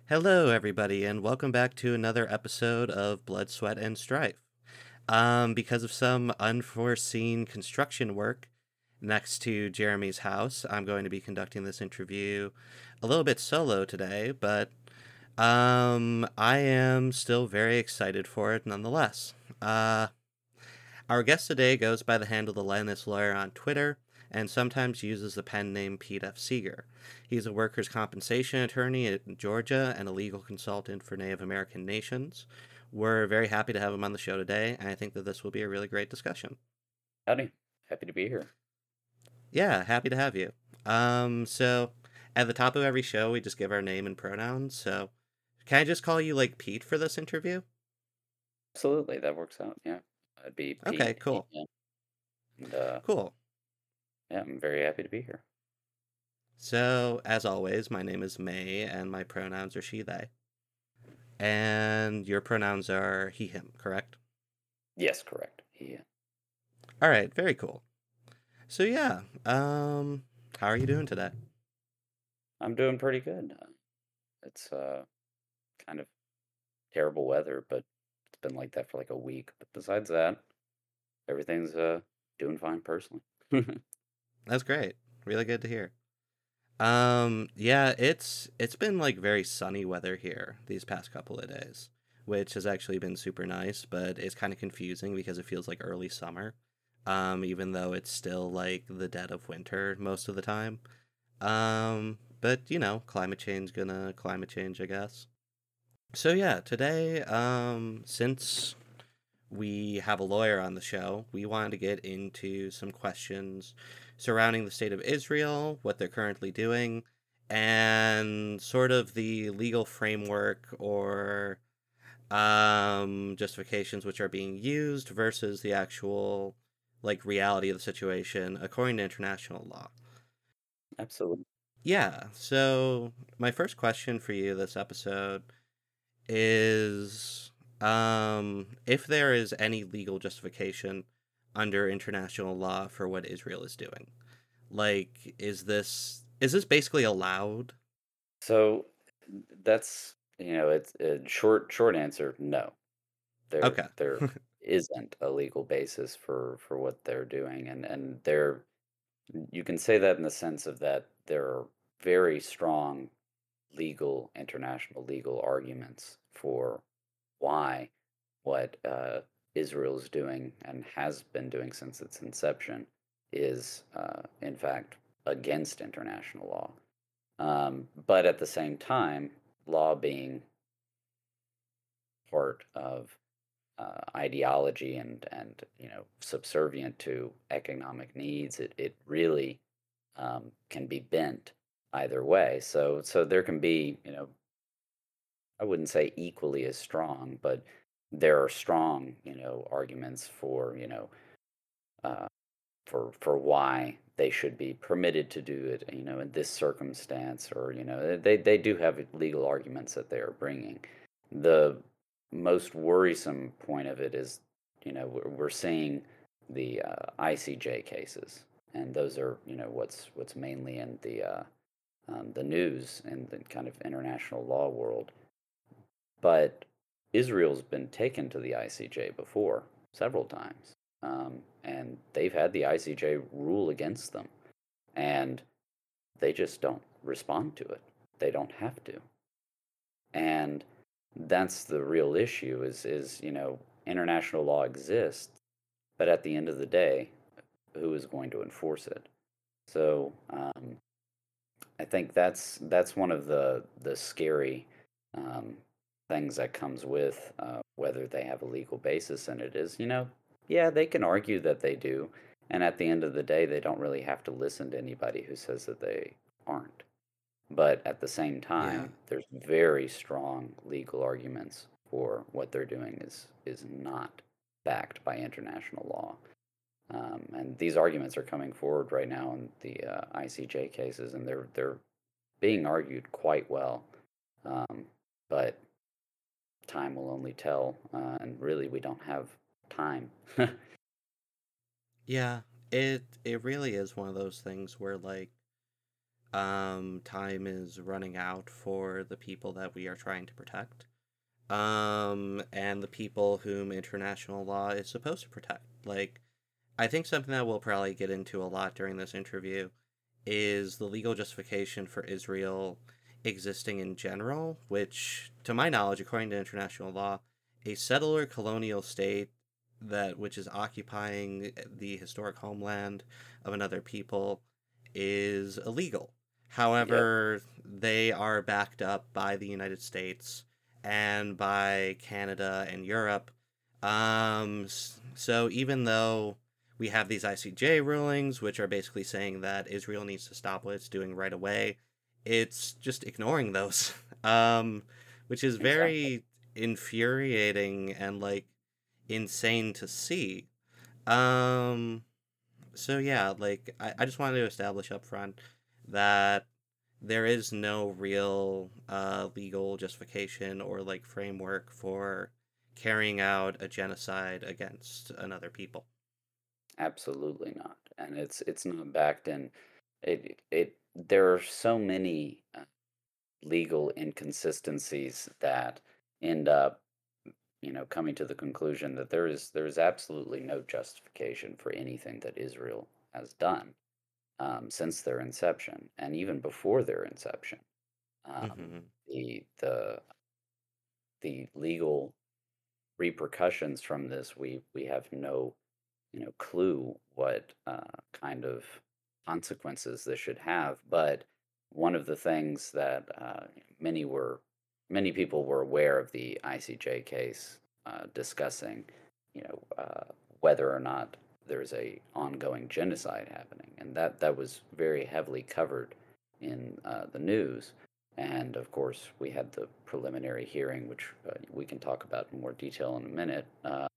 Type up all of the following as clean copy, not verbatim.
Hello, everybody, and welcome back to another episode of Blood, Sweat, and Strife. Because of some unforeseen construction work next to Jeremy's house, I'm going to be conducting this interview a little bit solo today, but I am still very excited for it nonetheless. Our guest today goes by the handle The Linus Lawyer on Twitter and sometimes uses the pen name Pete F. Seeger. He's a workers' compensation attorney in Georgia and a legal consultant for Native American nations. We're very happy to have him on the show today, and I think that this will be a really great discussion. Howdy. Happy to be here. Yeah, happy to have you. So at the top of every show, we just give our name and pronouns. So can I just call you like Pete for this interview? Absolutely, that works out. Yeah, I'd be Okay, Pete. cool. Yeah, and Cool. yeah, I'm very happy to be here. So, as always, my name is May, and my pronouns are she, they. And your pronouns are he, him, correct? Yes, correct. Yeah, All right, very cool. So yeah, how are you doing today? I'm doing pretty good. It's kind of terrible weather, but it's been like that for like a week. But besides that, everything's doing fine personally. That's great. Really good to hear. Yeah, it's been like very sunny weather here these past couple of days, which has actually been super nice, but it's kind of confusing because it feels like early summer, even though it's still like the dead of winter most of the time. But climate change gonna climate change, I guess. So yeah, today, since we have a lawyer on the show, we wanted to get into some questions surrounding the state of Israel, what they're currently doing, and sort of the legal framework or justifications which are being used versus the actual like reality of the situation according to international law. Absolutely. Yeah, so my first question for you this episode is if there is any legal justification under international law for what Israel is doing. Like is this basically allowed? So that's it's a short answer. No, there Okay. there isn't a legal basis for what they're doing, and they're you can say that in the sense of that there are very strong international legal arguments for why what Israel is doing and has been doing since its inception is, in fact, against international law. But at the same time, law being part of ideology and subservient to economic needs, it really can be bent either way. So there can be, I wouldn't say equally as strong, but there are strong, arguments for, uh, for why they should be permitted to do it, in this circumstance, or they do have legal arguments that they are bringing. The most worrisome point of it is, we're seeing the ICJ cases, and those are, what's mainly in the news in the kind of international law world. But Israel's been taken to the ICJ before several times, and they've had the ICJ rule against them, and they just don't respond to it. They don't have to, and that's the real issue. Is international law exists, but at the end of the day, who is going to enforce it? So I think that's one of the scary um, things that comes with whether they have a legal basis in it is, yeah, they can argue that they do, and at the end of the day, they don't really have to listen to anybody who says that they aren't. But at the same Yeah. time, there's very strong legal arguments for what they're doing is not backed by international law. And these arguments are coming forward right now in the ICJ cases, and they're being argued quite well. Um, but time will only tell, and really, we don't have time. Yeah. It really is one of those things where like Time is running out for the people that we are trying to protect. And the people whom international law is supposed to protect. Like, I think something that we'll probably get into a lot during this interview is the legal justification for Israel existing in general, which, to my knowledge, according to international law, a settler colonial state that which is occupying the historic homeland of another people is illegal. Yep, However, they are backed up by the United States and by Canada and Europe. So even though we have these ICJ rulings, which are basically saying that Israel needs to stop what it's doing right away, it's just ignoring those, which is exactly. very infuriating and like insane to see. Um, so yeah, like I just wanted to establish up front that there is no real legal justification or like framework for carrying out a genocide against another people. Absolutely not. And it's not backed in it there are so many legal inconsistencies that end up, coming to the conclusion that there is absolutely no justification for anything that Israel has done since their inception, and even before their inception. Um, Hmm. the legal repercussions from this, we have no clue what kind of consequences this should have. But one of the things that many people were aware of the ICJ case, discussing, whether or not there's a ongoing genocide happening, and that was very heavily covered in the news. And of course, we had the preliminary hearing, which we can talk about in more detail in a minute.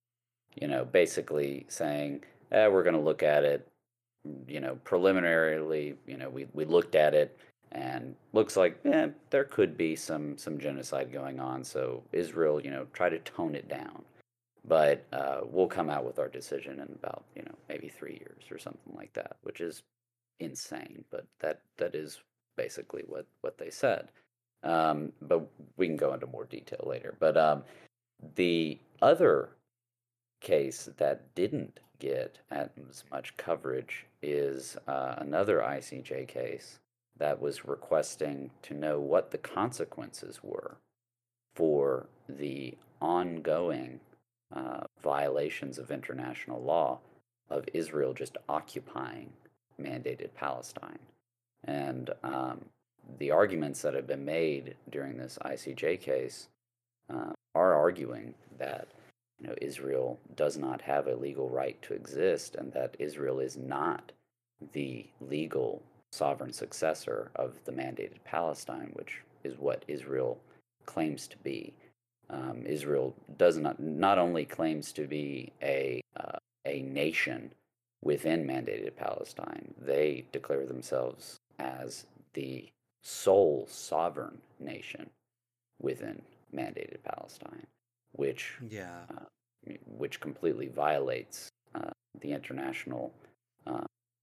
Basically saying, we're going to look at it, preliminarily, we looked at it and looks like, there could be some genocide going on. So Israel, try to tone it down. But we'll come out with our decision in about, maybe 3 years or something like that, which is insane. But that is basically what they said. But we can go into more detail later. But the other case that didn't get as much coverage is another ICJ case that was requesting to know what the consequences were for the ongoing violations of international law of Israel just occupying mandated Palestine. And the arguments that have been made during this ICJ case are arguing that Israel does not have a legal right to exist, and that Israel is not the legal sovereign successor of the mandated Palestine, which is what Israel claims to be. Israel does not only claims to be a nation within mandated Palestine, they declare themselves as the sole sovereign nation within mandated Palestine, which Yeah, uh, which completely violates the international uh,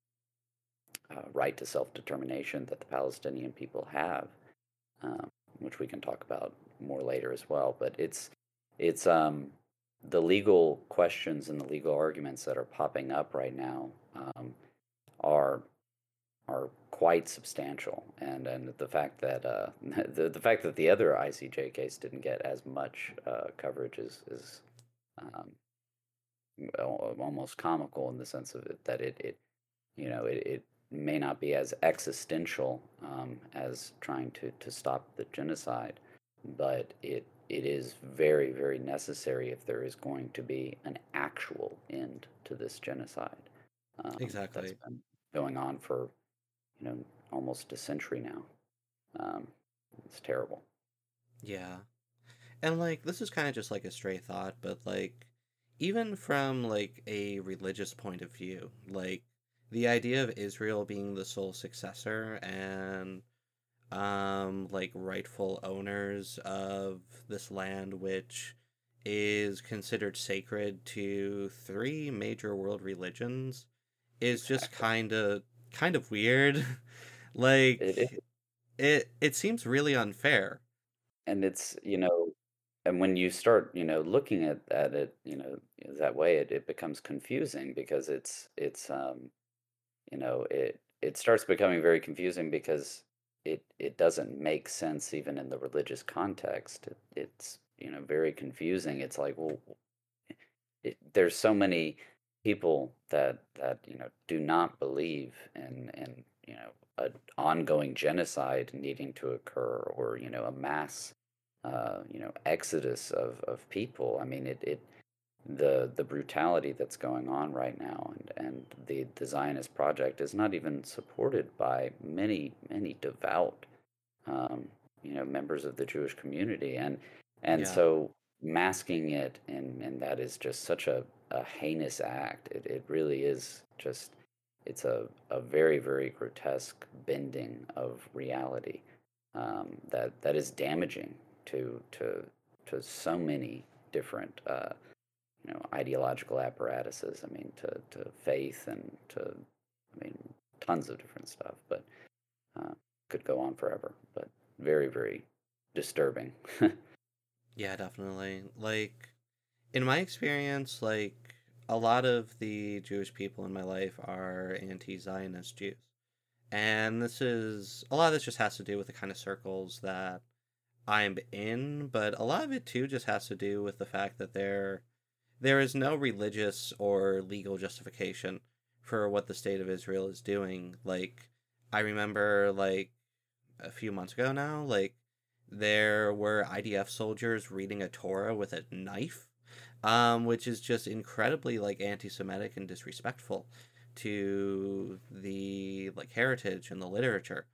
right to self determination that the Palestinian people have, which we can talk about more later as well. But it's the legal questions and the legal arguments that are popping up right now are are quite substantial, and the fact that the fact that the other ICJ case didn't get as much coverage is um, almost comical in the sense of it that it may not be as existential as trying to stop the genocide, but it is very, very necessary if there is going to be an actual end to this genocide that's exactly. been going on for you know almost a century now. Um, it's terrible. Yeah. And like this is kind of just like a stray thought, but like even from like a religious point of view, like the idea of Israel being the sole successor and like rightful owners of this land which is considered sacred to three major world religions is just Exactly. kind of weird. It Like is. it seems really unfair. And it's, and when you start, looking at it, that way, it becomes confusing because it starts becoming very confusing because it doesn't make sense even in the religious context. It's, very confusing. It's like, well, there's so many people that do not believe in an ongoing genocide needing to occur, or a mass exodus of people. I mean, the brutality that's going on right now, and the Zionist project is not even supported by many devout um, members of the Jewish community, and Yeah. so masking it, and that is just such a heinous act. It really is just, it's a very, very grotesque bending of reality, that is damaging to so many different ideological apparatuses. I mean, to faith, and to, I mean, tons of different stuff, but uh, could go on forever, but very, very disturbing. Yeah, definitely. Like in my experience, like a lot of the Jewish people in my life are anti-Zionist Jews. And this is a lot of this just has to do with the kind of circles that I'm in, but a lot of it too just has to do with the fact that there is no religious or legal justification for what the state of Israel is doing. Like I remember like a few months ago now, like there were IDF soldiers reading a Torah with a knife, which is just incredibly like anti-Semitic and disrespectful to the like heritage and the literature.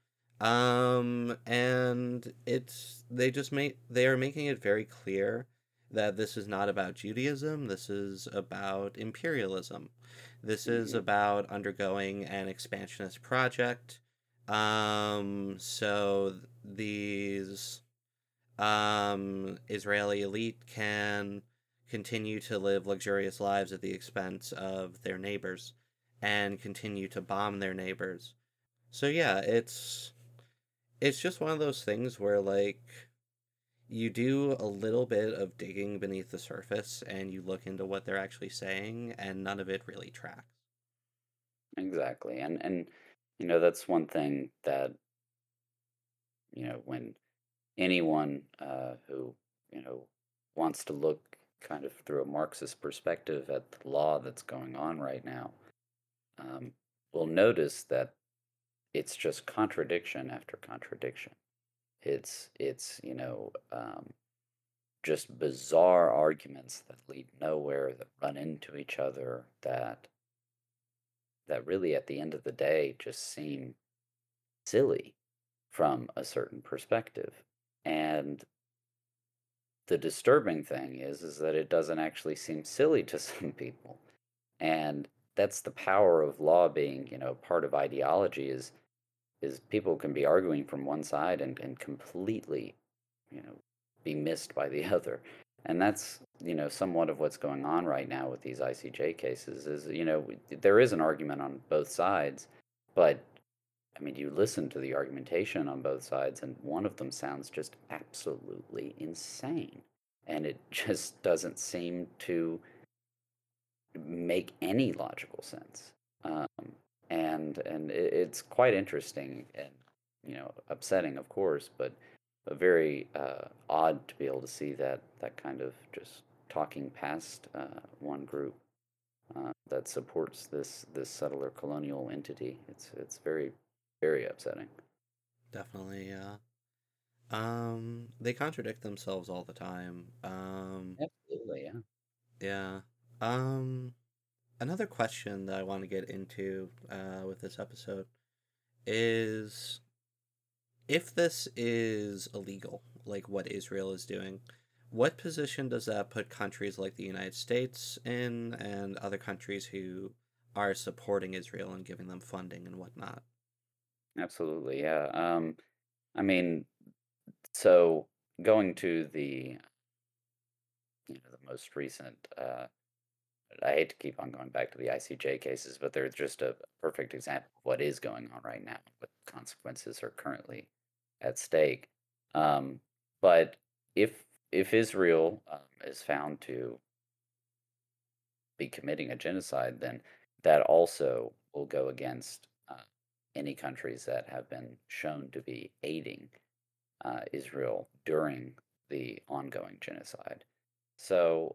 And it's they are making it very clear that this is not about Judaism. This is about imperialism. This is Hmm. about undergoing an expansionist project. So these Israeli elite can continue to live luxurious lives at the expense of their neighbors and continue to bomb their neighbors. So yeah, it's just one of those things where like you do a little bit of digging beneath the surface and you look into what they're actually saying and none of it really tracks. Exactly. And that's one thing that, when anyone who, you know, wants to look kind of through a Marxist perspective at the law that's going on right now, um, will notice that it's just contradiction after contradiction. It's just bizarre arguments that lead nowhere, that run into each other, that really, at the end of the day, just seem silly from a certain perspective. And the disturbing thing is that it doesn't actually seem silly to some people. And that's the power of law being, part of ideology, is people can be arguing from one side, and completely, you know, be missed by the other. And that's, somewhat of what's going on right now with these ICJ cases is, there is an argument on both sides, but I mean, you listen to the argumentation on both sides, and one of them sounds just absolutely insane. And it just doesn't seem to make any logical sense. And it's quite interesting, and upsetting, of course, but very odd to be able to see that kind of just talking past one group that supports this settler colonial entity. It's very, very upsetting. Definitely, yeah. They contradict themselves all the time. Absolutely, yeah. Yeah. Um, Another question that I want to get into with this episode is if this is illegal, like what Israel is doing, what position does that put countries like the United States in and other countries who are supporting Israel and giving them funding and whatnot? Absolutely, yeah. I mean, so going to the most recent, I hate to keep on going back to the ICJ cases, but they're just a perfect example of what is going on right now with consequences are currently at stake. Um, but if Israel is found to be committing a genocide, then that also will go against any countries that have been shown to be aiding Israel during the ongoing genocide. So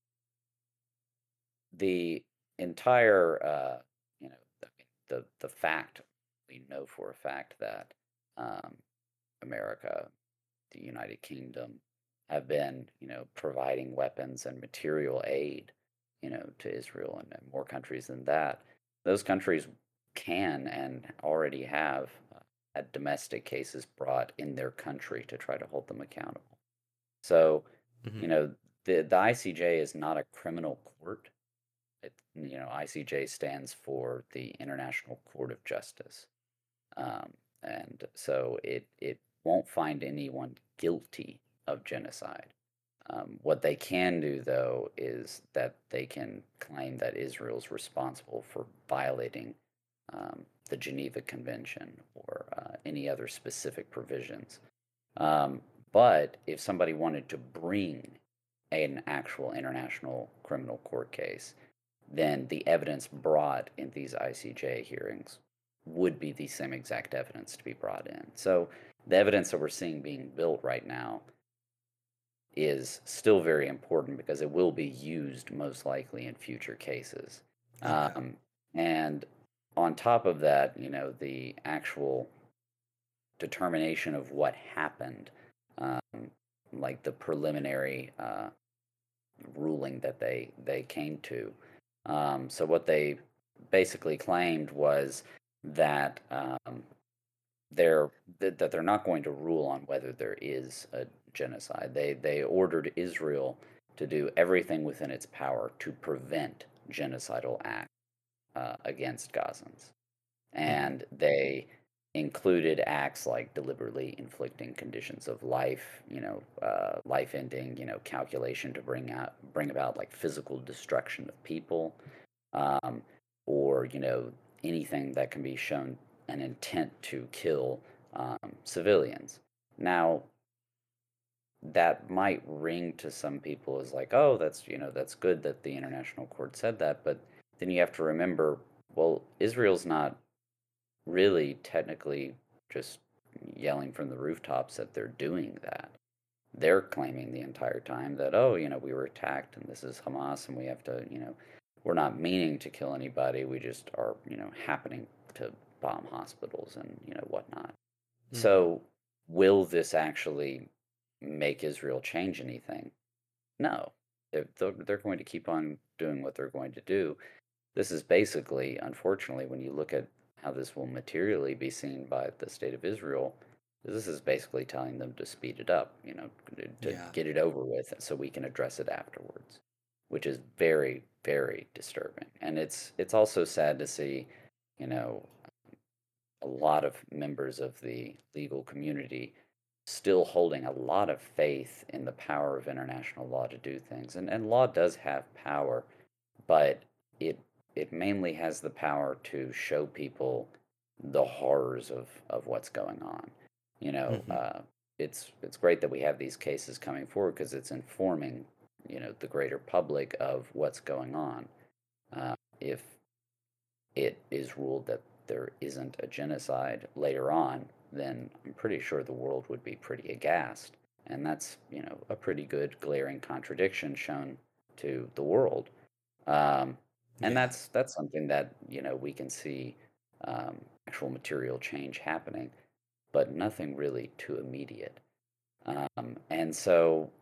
the entire, I mean, the fact we know for a fact that um, America, the United Kingdom, have been, providing weapons and material aid, to Israel and more countries than that. Those countries can and already have had domestic cases brought in their country to try to hold them accountable. So, Hmm. you know, the ICJ is not a criminal court. ICJ stands for the International Court of Justice. Um, and so it won't find anyone guilty of genocide. What they can do, though, is that they can claim that Israel's responsible for violating the Geneva Convention or any other specific provisions. Um, but if somebody wanted to bring an actual international criminal court case, then the evidence brought in these ICJ hearings would be the same exact evidence to be brought in. So the evidence that we're seeing being built right now is still very important because it will be used most likely in future cases. Okay. Um, and on top of that, the actual determination of what happened, um, like the preliminary ruling that they came to. So what they basically claimed was that they're that they're not going to rule on whether there is a genocide. They ordered Israel to do everything within its power to prevent genocidal acts against Gazans, Hmm. and they included acts like deliberately inflicting conditions of life, life ending, calculation to bring about like physical destruction of people, um, or anything that can be shown an intent to kill civilians. Now, that might ring to some people as like, oh, that's good that the international court said that, but then you have to remember, well, Israel's not really technically just yelling from the rooftops that they're doing that. They're claiming the entire time that, oh, we were attacked and this is Hamas and we have to, we're not meaning to kill anybody. We just are, happening to bomb hospitals and, whatnot. Hmm. So, will this actually make Israel change anything? No. They're going to keep on doing what they're going to do. This is basically, unfortunately, when you look at how this will materially be seen by the state of Israel, this is basically telling them to speed it up, to Yeah. get it over with so we can address it afterwards, which is very, very disturbing. And it's also sad to see, you know, a lot of members of the legal community still holding a lot of faith in the power of international law to do things. And law does have power, but it it mainly has the power to show people the horrors of what's going on. You know, Hmm. it's great that we have these cases coming forward because it's informing the greater public of what's going on. If it is ruled that there isn't a genocide later on, then I'm pretty sure the world would be pretty aghast. And that's, a pretty good glaring contradiction shown to the world. Um, and Yeah. that's something that, we can see actual material change happening, but nothing really too immediate. And so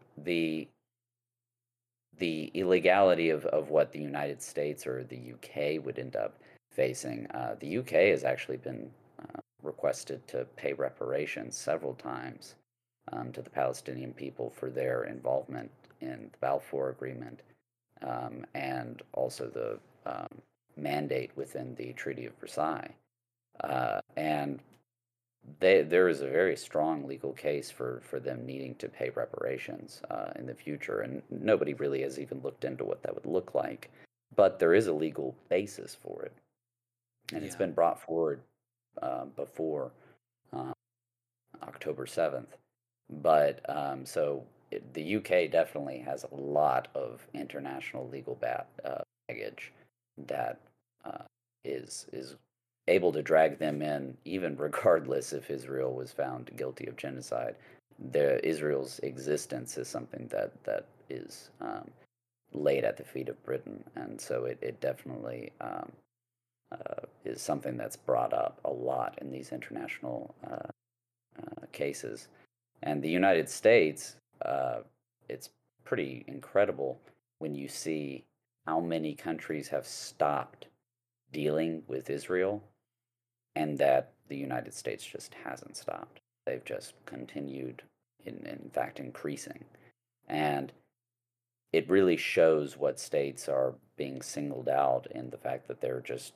the illegality of what the United States or the UK would end up facing. The UK has actually been requested to pay reparations several times to the Palestinian people for their involvement in the Balfour Agreement and also the mandate within the Treaty of Versailles. And there is a very strong legal case for them needing to pay reparations in the future, and nobody really has even looked into what that would look like. But there is a legal basis for it, and it's Yeah. been brought forward before uh, October 7th. But the UK definitely has a lot of international legal baggage that uh, is able to drag them in, even regardless if Israel was found guilty of genocide. Israel's existence is something that is laid at the feet of Britain, and so it definitely is something that's brought up a lot in these international cases. And the United States, it's pretty incredible when you see how many countries have stopped dealing with Israel and that the United States just hasn't stopped. They've just continued, in fact, increasing. And it really shows what states are being singled out in the fact that they're just,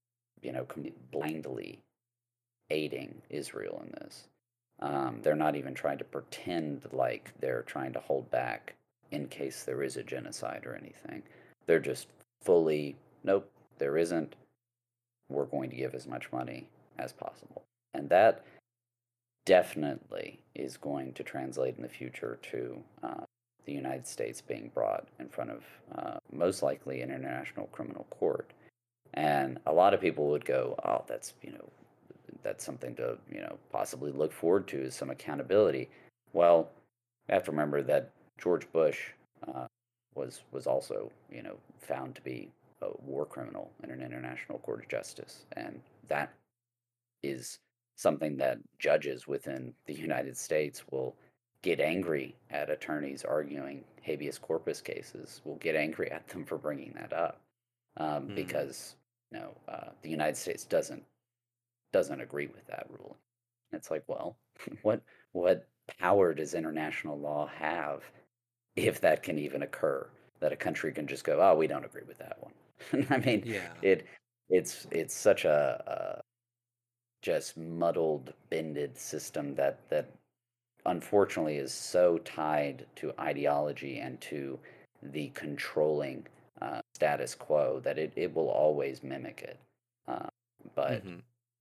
blindly aiding Israel in this. They're not even trying to pretend like they're trying to hold back in case there is a genocide or anything. They're just fully, nope, there isn't. We're going to give as much money as possible. And that definitely is going to translate in the future to the United States being brought in front of most likely an international criminal court. And a lot of people would go, oh, that's something to possibly look forward to, is some accountability. Well, you have to remember that George Bush uh, was also found to be a war criminal in an international court of justice, and that is something that judges within the United States will get angry at attorneys arguing habeas corpus cases. Will get angry at them for bringing that up Hmm. because the United States doesn't agree with that ruling. It's like, well, what what power does international law have if that can even occur? That a country can just go, oh, we don't agree with that one. I mean, Yeah. it it's such a just muddled, bended system that unfortunately is so tied to ideology and to the controlling status quo that it will always mimic it. Uh, but Hmm.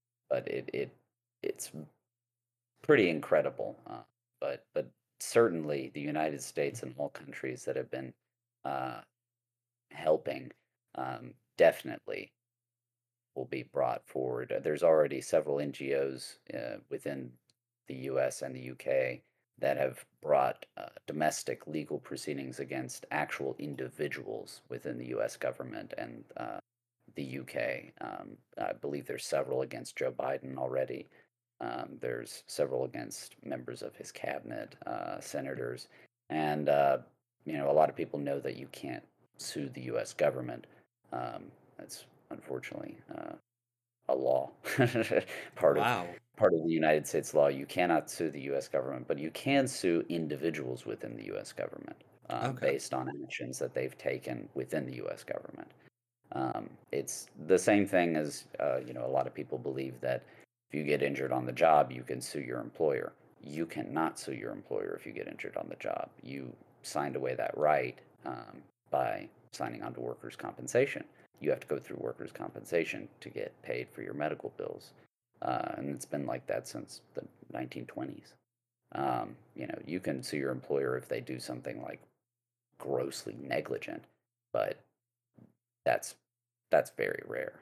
it's pretty incredible. But certainly the United States and all countries that have been uh, helping definitely will be brought forward. There's already several NGOs within the U.S. and the U.K. that have brought domestic legal proceedings against actual individuals within the U.S. government and the UK. I believe there's several against Joe Biden already. There's several against members of his cabinet, senators, and a lot of people know that you can't sue the U.S. government. That's unfortunately a law, part of Wow. part of the United States law. You cannot sue the U.S. government, but you can sue individuals within the U.S. government Okay. based on actions that they've taken within the U.S. government. It's the same thing as a lot of people believe that if you get injured on the job, you can sue your employer. You cannot sue your employer if you get injured on the job. You signed away that right by signing on to workers' compensation. You have to go through workers' compensation to get paid for your medical bills, and it's been like that since the 1920s. You can sue your employer if they do something like grossly negligent, but that's that's very rare.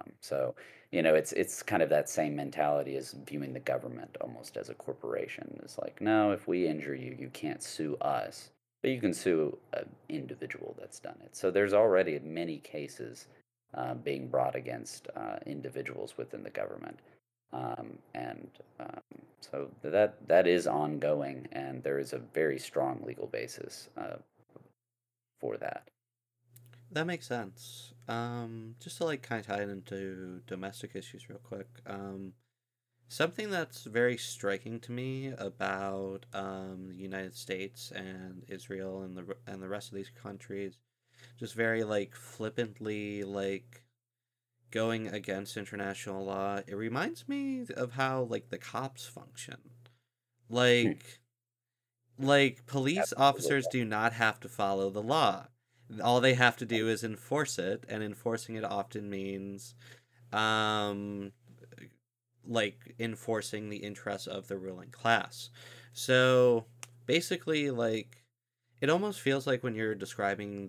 It's kind of that same mentality as viewing the government almost as a corporation. It's like, no, if we injure you, you can't sue us, but you can sue an individual that's done it. So there's already many cases being brought against individuals within the government, and so that is ongoing, and there is a very strong legal basis for that. That makes sense. Just to like kind of tie it into domestic issues real quick. Something that's very striking to me about the United States and Israel and the rest of these countries, just very like flippantly like going against international law. It reminds me of how like the cops function. Like police Absolutely. officers do not have to follow the law. All they have to do is enforce it, and enforcing it often means um like enforcing the interests of the ruling class. So basically, like, it almost feels like when you're describing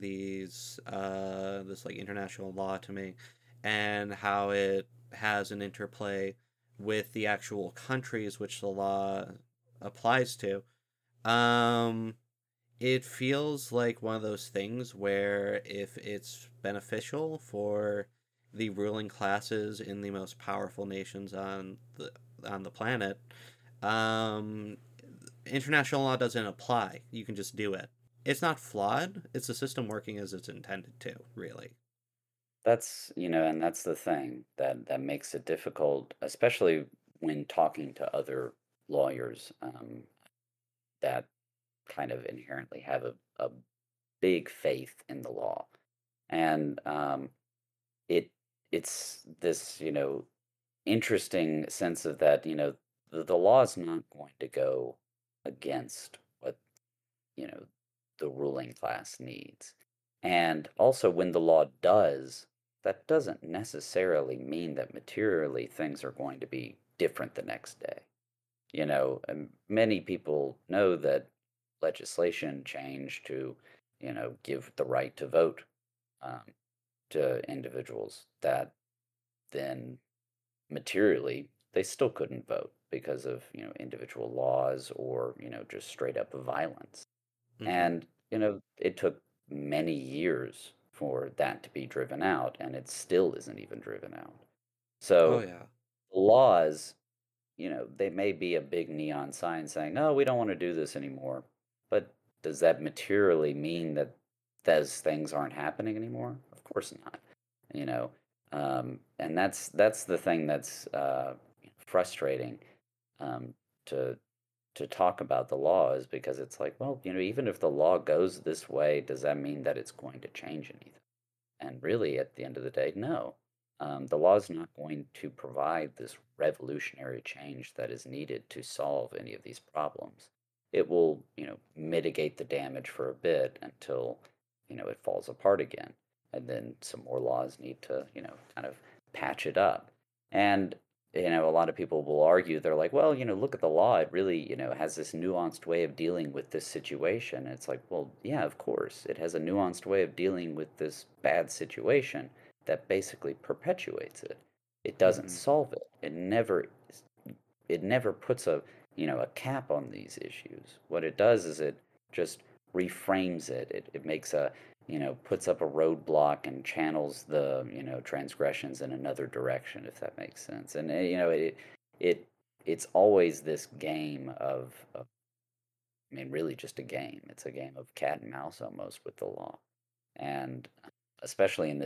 this like international law to me, and how it has an interplay with the actual countries which the law applies to. Um, it feels like one of those things where if it's beneficial for the ruling classes in the most powerful nations on the planet, um, international law doesn't apply. You can just do it. It's not flawed. It's a system working as it's intended to, really. That's, and that's the thing that makes it difficult, especially when talking to other lawyers that kind of inherently have a big faith in the law. And it it's this, interesting sense of that, the law is not going to go against what, you know, the ruling class needs. And also, when the law does, that doesn't necessarily mean that materially things are going to be different the next day. And many people know that legislation changed to, give the right to vote um, to individuals that then materially they still couldn't vote because of, individual laws or, just straight up violence. Mm-hmm. And, it took many years for that to be driven out, and it still isn't even driven out. Oh So yeah. laws, they may be a big neon sign saying, no, we don't want to do this anymore. But does that materially mean that those things aren't happening anymore? Of course not. You know, and that's the thing that's frustrating um, to talk about the law is because it's like, well, even if the law goes this way, does that mean that it's going to change anything? And really, at the end of the day, no. The law is not going to provide this revolutionary change that is needed to solve any of these problems. It will, mitigate the damage for a bit until, it falls apart again. And then some more laws need to, kind of patch it up. And, a lot of people will argue, they're like, well, look at the law. It really, has this nuanced way of dealing with this situation. And it's like, well, yeah, of course. It has a nuanced way of dealing with this bad situation that basically perpetuates it. It doesn't Mm-hmm. solve it. It never puts a cap on these issues. What it does is it just reframes it. It makes puts up a roadblock and channels the, transgressions in another direction, if that makes sense. And it it's always this game of I mean, really just a game. It's a game of cat and mouse almost with the law. And especially in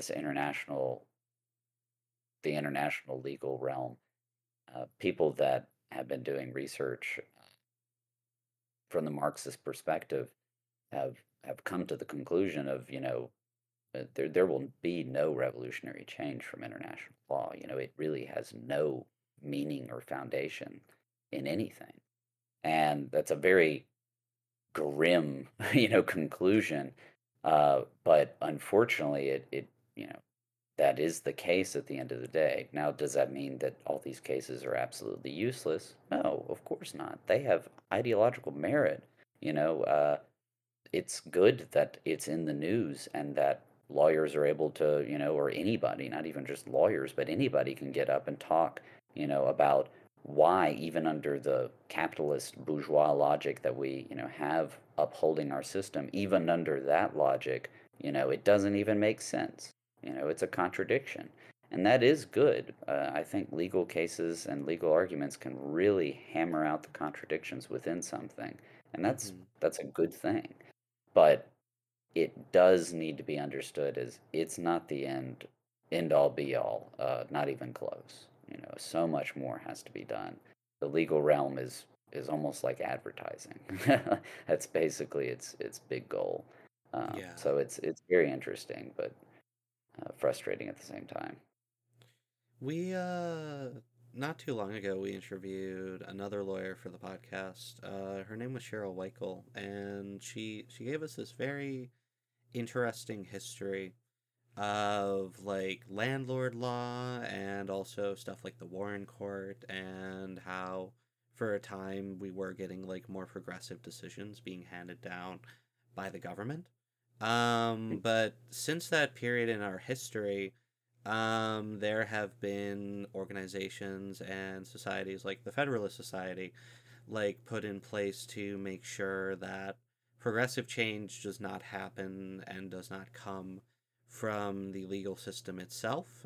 the international legal realm, people that have been doing research from the Marxist perspective have come to the conclusion of, there will be no revolutionary change from international law. It really has no meaning or foundation in anything. And that's a very grim, conclusion. But unfortunately, it, that is the case at the end of the day. Now, does that mean that all these cases are absolutely useless? No, of course not. They have ideological merit. You know, it's good that it's in the news and that lawyers are able to, or anybody, not even just lawyers, but anybody can get up and talk, about why, even under the capitalist bourgeois logic that we, have upholding our system, even under that logic, it doesn't even make sense. It's a contradiction. And that is good. I think legal cases and legal arguments can really hammer out the contradictions within something. And that's Mm-hmm. that's a good thing. But it does need to be understood as it's not the end all be all, not even close. So much more has to be done. The legal realm is almost like advertising. That's basically its big goal. Yeah. So it's very interesting, but frustrating at the same time. We not too long ago we interviewed another lawyer for the podcast. Her name was Cheryl Weichel, and she gave us this very interesting history of like landlord law and also stuff like the Warren Court, and how for a time we were getting like more progressive decisions being handed down by the government. But since that period in our history, there have been organizations and societies like the Federalist Society, like put in place to make sure that progressive change does not happen and does not come from the legal system itself.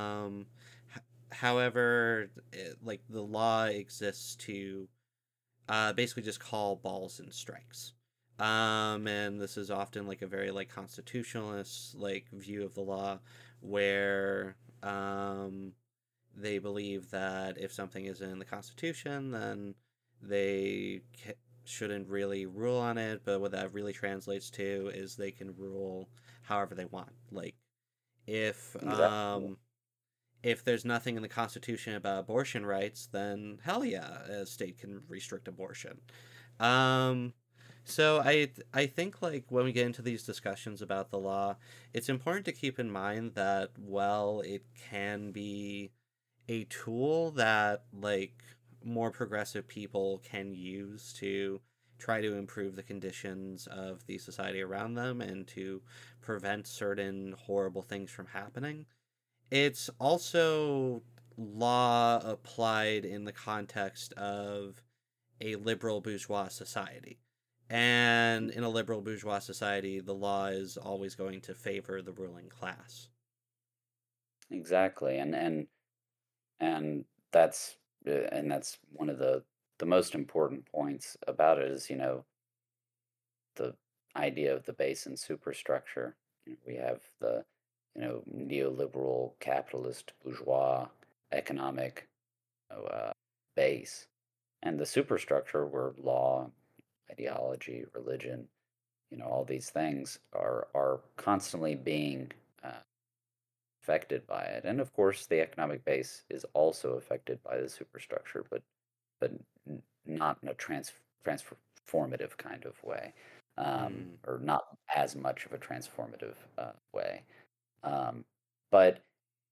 However, like the law exists to basically just call balls and strikes. And this is often like a very like constitutionalist like view of the law, where they believe that if something is in the Constitution, then they shouldn't really rule on it. But what that really translates to is they can rule however they want. Like if Exactly. if there's nothing in the Constitution about abortion rights, then hell yeah, a state can restrict abortion. Um, so I think like when we get into these discussions about the law, it's important to keep in mind that while it can be a tool that like more progressive people can use to try to improve the conditions of the society around them and to prevent certain horrible things from happening, it's also law applied in the context of a liberal bourgeois society. And in a liberal bourgeois society, the law is always going to favor the ruling class. Exactly. And that's and that's one of the most important points about it is, the idea of the base and superstructure. We have the, neoliberal capitalist bourgeois economic, base, and the superstructure where law, ideology, religion, all these things are constantly being uh, affected by it. And of course, the economic base is also affected by the superstructure, but not in a transformative kind of way, Mm, or not as much of a transformative way. Um, but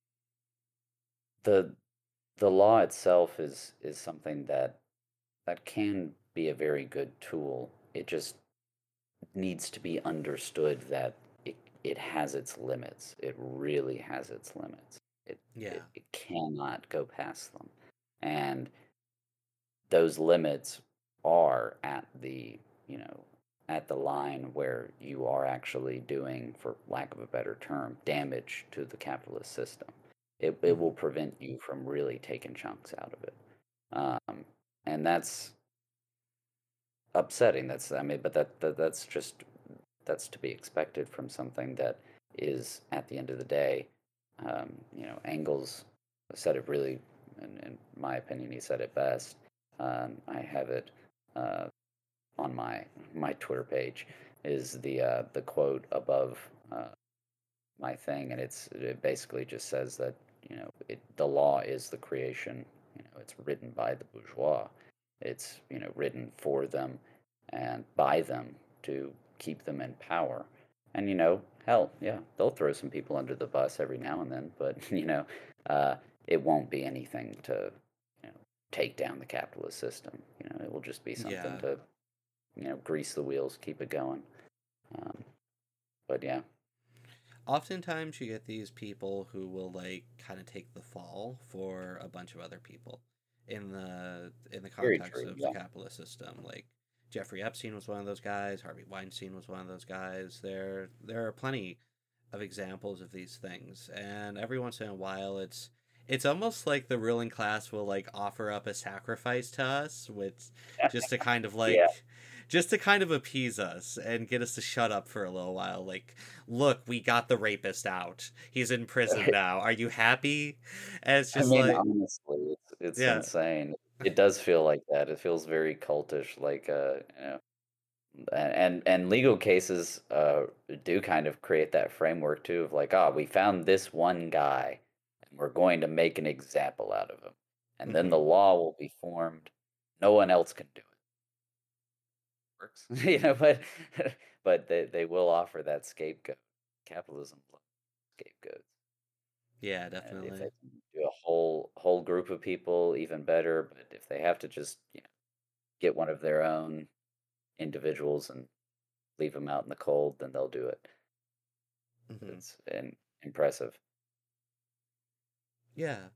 the the law itself is something that can be a very good tool. It just needs to be understood that it has its limits. It really has its limits. yeah. It cannot go past them. And those limits are at you know, at the line where you are actually doing, for lack of a better term, damage to the capitalist system. It Hmm. will prevent you from really taking chunks out of it. Um, and that's upsetting. I mean, but that's just that's to be expected from something that is, at the end of the day, Engels said it really, in my opinion, he said it best. I have it uh, on my Twitter page. Is the quote above my thing, and it basically just says that the law is the creation. It's written by the bourgeois. It's written for them and by them to keep them in power. And hell, yeah, they'll throw some people under the bus every now and then, but uh, it won't be anything to take down the capitalist system. It will just be something Yeah. to grease the wheels, keep it going. Um, but yeah, Oftentimes you get these people who will like kind of take the fall for a bunch of other people in the very context true. of the Yeah, capitalist system. Like Jeffrey Epstein was one of those guys, Harvey Weinstein was one of those guys. There are plenty of examples of these things, and every once in a while it's almost like the ruling class will like offer up a sacrifice to us with just to kind of yeah. like just to kind of appease us and get us to shut up for a little while. Like, look, we got the rapist out. He's in prison now. Are you happy? And it's I just mean, like, honestly, it's yeah. insane. It does feel like that. It feels very cultish, like and legal cases do kind of create that framework too of like, we found this one guy, and we're going to make an example out of him, and then the Hmm. law will be formed. No one else can do it. Works, but but they will offer that scapegoat. Capitalism loves scapegoats. Yeah, And if they definitely. can do a whole group of people, even better. But if they have to just get one of their own individuals and leave them out in the cold, then they'll do it. Hmm. It's impressive. Yeah.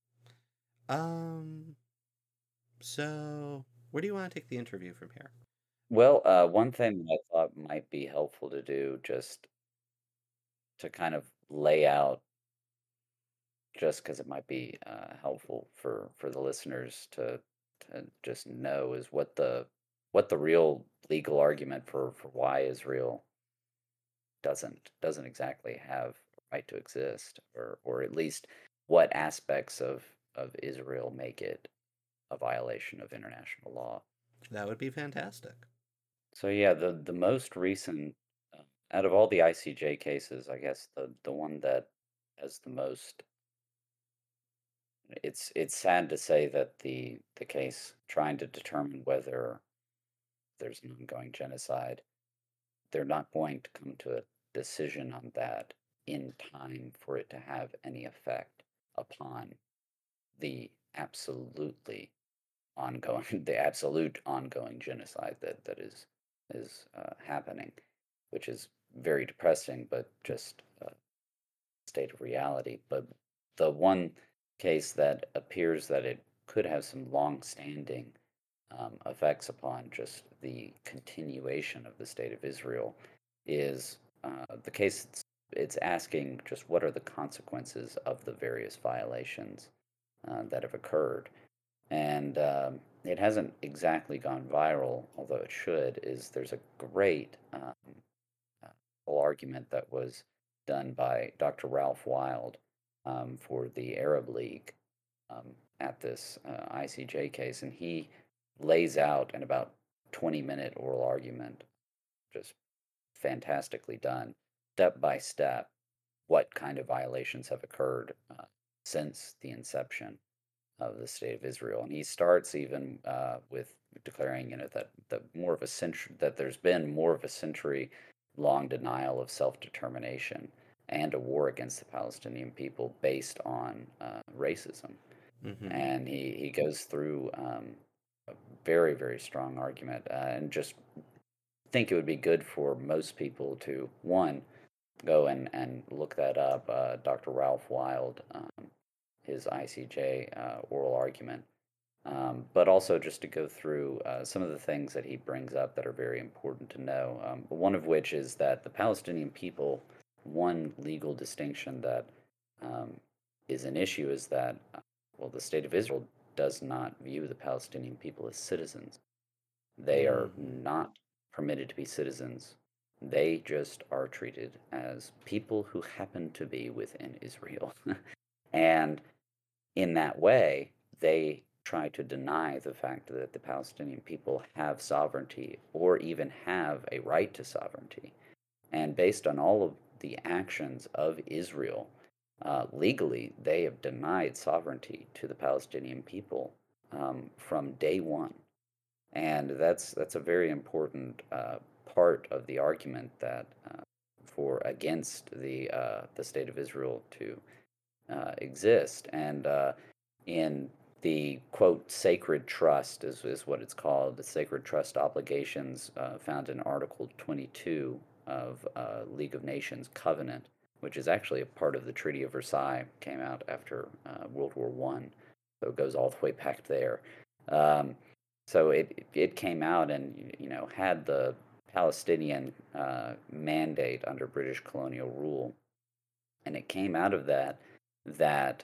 Um. So, where do you want to take the interview from here? Well, one thing that I thought might be helpful to do, just to kind of lay out, just because it might be helpful for the listeners to just know, is what the real legal argument for why Israel doesn't exactly have a right to exist, or at least what aspects of Israel make it a violation of international law. That would be fantastic. So yeah, the most recent out of all the ICJ cases, I guess the one that has the most. It's sad to say that the case trying to determine whether there's an ongoing genocide, they're not going to come to a decision on that in time for it to have any effect upon the absolutely ongoing the absolute ongoing genocide that is happening, which is very depressing, but just a state of reality. But the one case that appears that it could have some long-standing effects upon just the continuation of the state of Israel is the case. It's asking just what are the consequences of the various violations that have occurred, and it hasn't exactly gone viral, although it should. Is there's a great uh, whole argument that was done by Dr. Ralph Wild for the Arab League at this ICJ case, and he lays out in about 20-minute oral argument, just fantastically done, step by step, what kind of violations have occurred since the inception of the state of Israel. And he starts even with declaring, that more of a century, that there's been more of a century long denial of self determination and a war against the Palestinian people based on racism. Hmm. And he goes through a very, very strong argument, and just think it would be good for most people to, one, go and look that up. Dr. Ralph Wild, his ICJ oral argument, but also just to go through some of the things that he brings up that are very important to know. One of which is that the Palestinian people, one legal distinction that um, is an issue is that, well, the state of Israel does not view the Palestinian people as citizens. They are Hmm. not permitted to be citizens. They just are treated as people who happen to be within Israel. And in that way, they try to deny the fact that the Palestinian people have sovereignty or even have a right to sovereignty. And based on all of the actions of Israel, legally, they have denied sovereignty to the Palestinian people from day one. And that's a very important part of the argument that for against the state of Israel to exist. And in the quote sacred trust is what it's called, the sacred trust obligations found in Article 22 of League of Nations covenant, which is actually a part of the Treaty of Versailles, came out after World War One, so it goes all the way back there. Um, so it came out and had the Palestinian mandate under British colonial rule, and it came out of that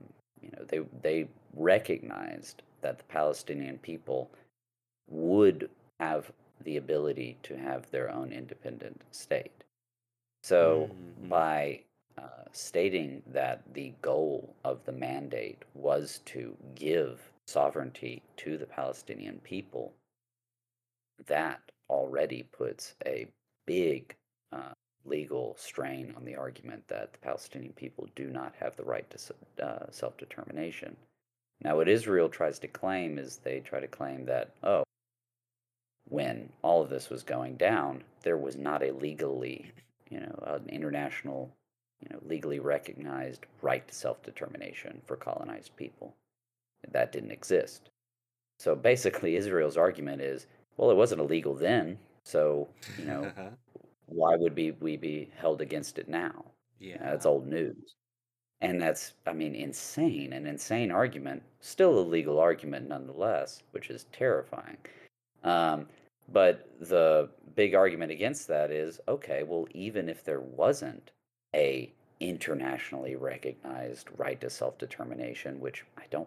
they recognized that the Palestinian people would have the ability to have their own independent state. So Hmm. by stating that the goal of the mandate was to give sovereignty to the Palestinian people, that already puts a big legal strain on the argument that the Palestinian people do not have the right to self determination. Now, what Israel tries to claim is they try to claim that, oh, when all of this was going down, there was not a legally, an international legally recognized right to self-determination for colonized people. That didn't exist. So basically, Israel's argument is, well, it wasn't illegal then, so why would we be held against it now? It's Yeah. old news. And that's, I mean, insane, an insane argument, still a legal argument nonetheless, which is terrifying. Um, but the big argument against that is, okay, well, even if there wasn't a internationally recognized right to self-determination, which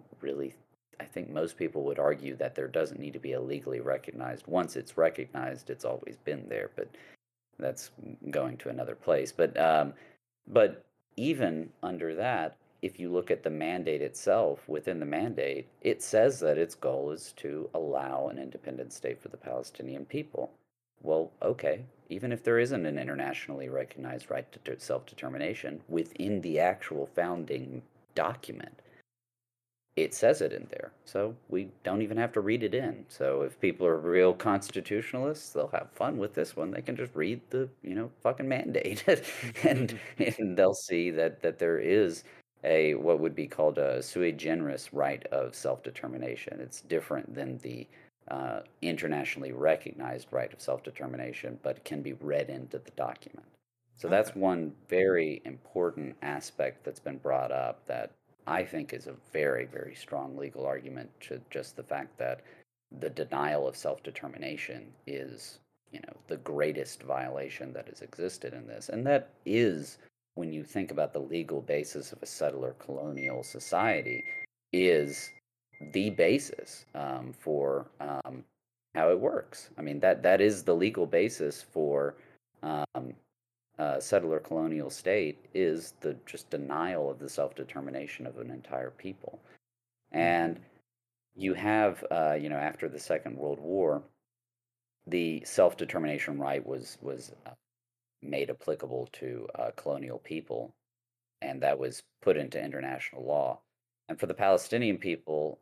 I think most people would argue that there doesn't need to be a legally recognized. Once it's recognized, it's always been there, but that's going to another place. But even under that, if you look at the mandate itself, within the mandate, it says that its goal is to allow an independent state for the Palestinian people. Well, okay, even if there isn't an internationally recognized right to self-determination within the actual founding document, it says it in there. So we don't even have to read it in. So if people are real constitutionalists, they'll have fun with this one. They can just read the, fucking mandate and they'll see that there is a what would be called a sui generis right of self-determination. It's different than the internationally recognized right of self-determination, but it can be read into the document. So Okay. that's one very important aspect that's been brought up that I think is a very, very strong legal argument to just the fact that the denial of self-determination is, the greatest violation that has existed in this. And that is, when you think about the legal basis of a settler colonial society, is the basis for how it works. I mean, that is the legal basis for um, settler colonial state is the just denial of the self-determination of an entire people. And Hmm. you have, after the Second World War, the self-determination right was made applicable to colonial people, and that was put into international law. And for the Palestinian people,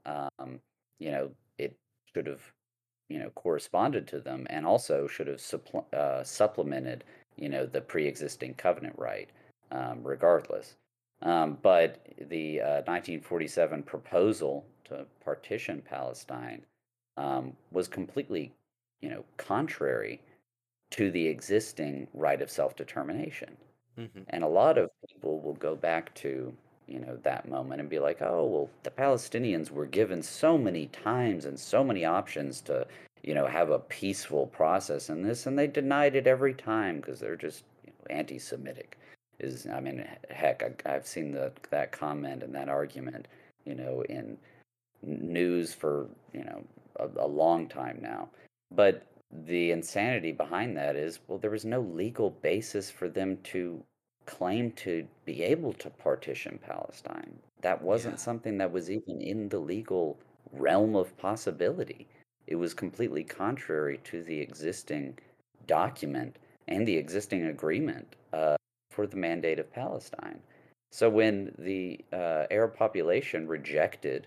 it should have corresponded to them, and also should have supplemented, the pre-existing covenant right, regardless. But the 1947 proposal to partition Palestine was completely, contrary to the existing right of self-determination. Hmm. And a lot of people will go back to, that moment and be like, oh, well, the Palestinians were given so many times and so many options to, have a peaceful process in this, and they denied it every time because they're just anti-Semitic. I mean, heck, I've seen that comment and that argument, in news for, a long time now. But the insanity behind that is, well, there was no legal basis for them to claim to be able to partition Palestine. That wasn't Yeah. something that was even in the legal realm of possibility. It was completely contrary to the existing document and the existing agreement for the mandate of Palestine. So when the Arab population rejected,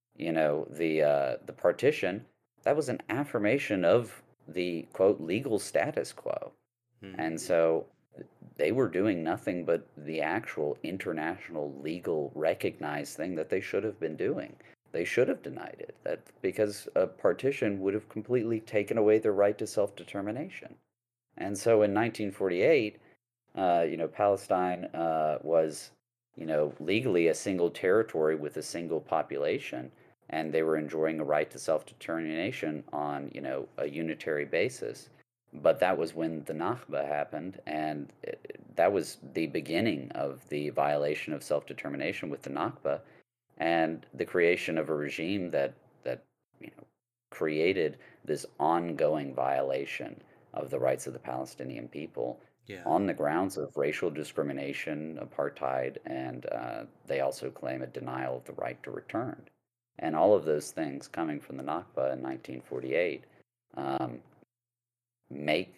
the partition, that was an affirmation of the quote legal status quo. And Hmm. so they were doing nothing but the actual international legal recognized thing that they should have been doing. They should have denied it. That because a partition would have completely taken away their right to self-determination. And so in 1948, Palestine was, legally a single territory with a single population, and they were enjoying a right to self-determination on, a unitary basis. But that was when the Nakba happened, and that was the beginning of the violation of self-determination with the Nakba, and the creation of a regime that created this ongoing violation of the rights of the Palestinian people Yeah. on the grounds of racial discrimination, apartheid, and they also claim a denial of the right to return. And all of those things coming from the Nakba in 1948 um, make,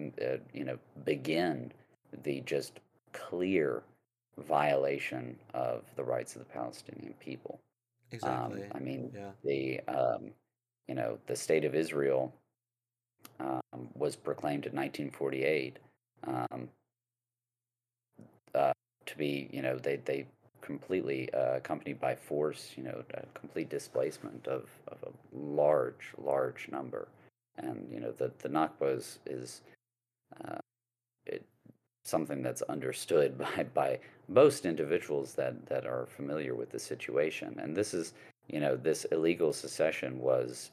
begin the just clear violation of the rights of the Palestinian people. Exactly. I mean, Yeah. the state of Israel was proclaimed in 1948 um, to be, they completely accompanied by force, a complete displacement of a large number. And, the Nakba is uh, it, something that's understood by most individuals that are familiar with the situation. And this is, this illegal secession was,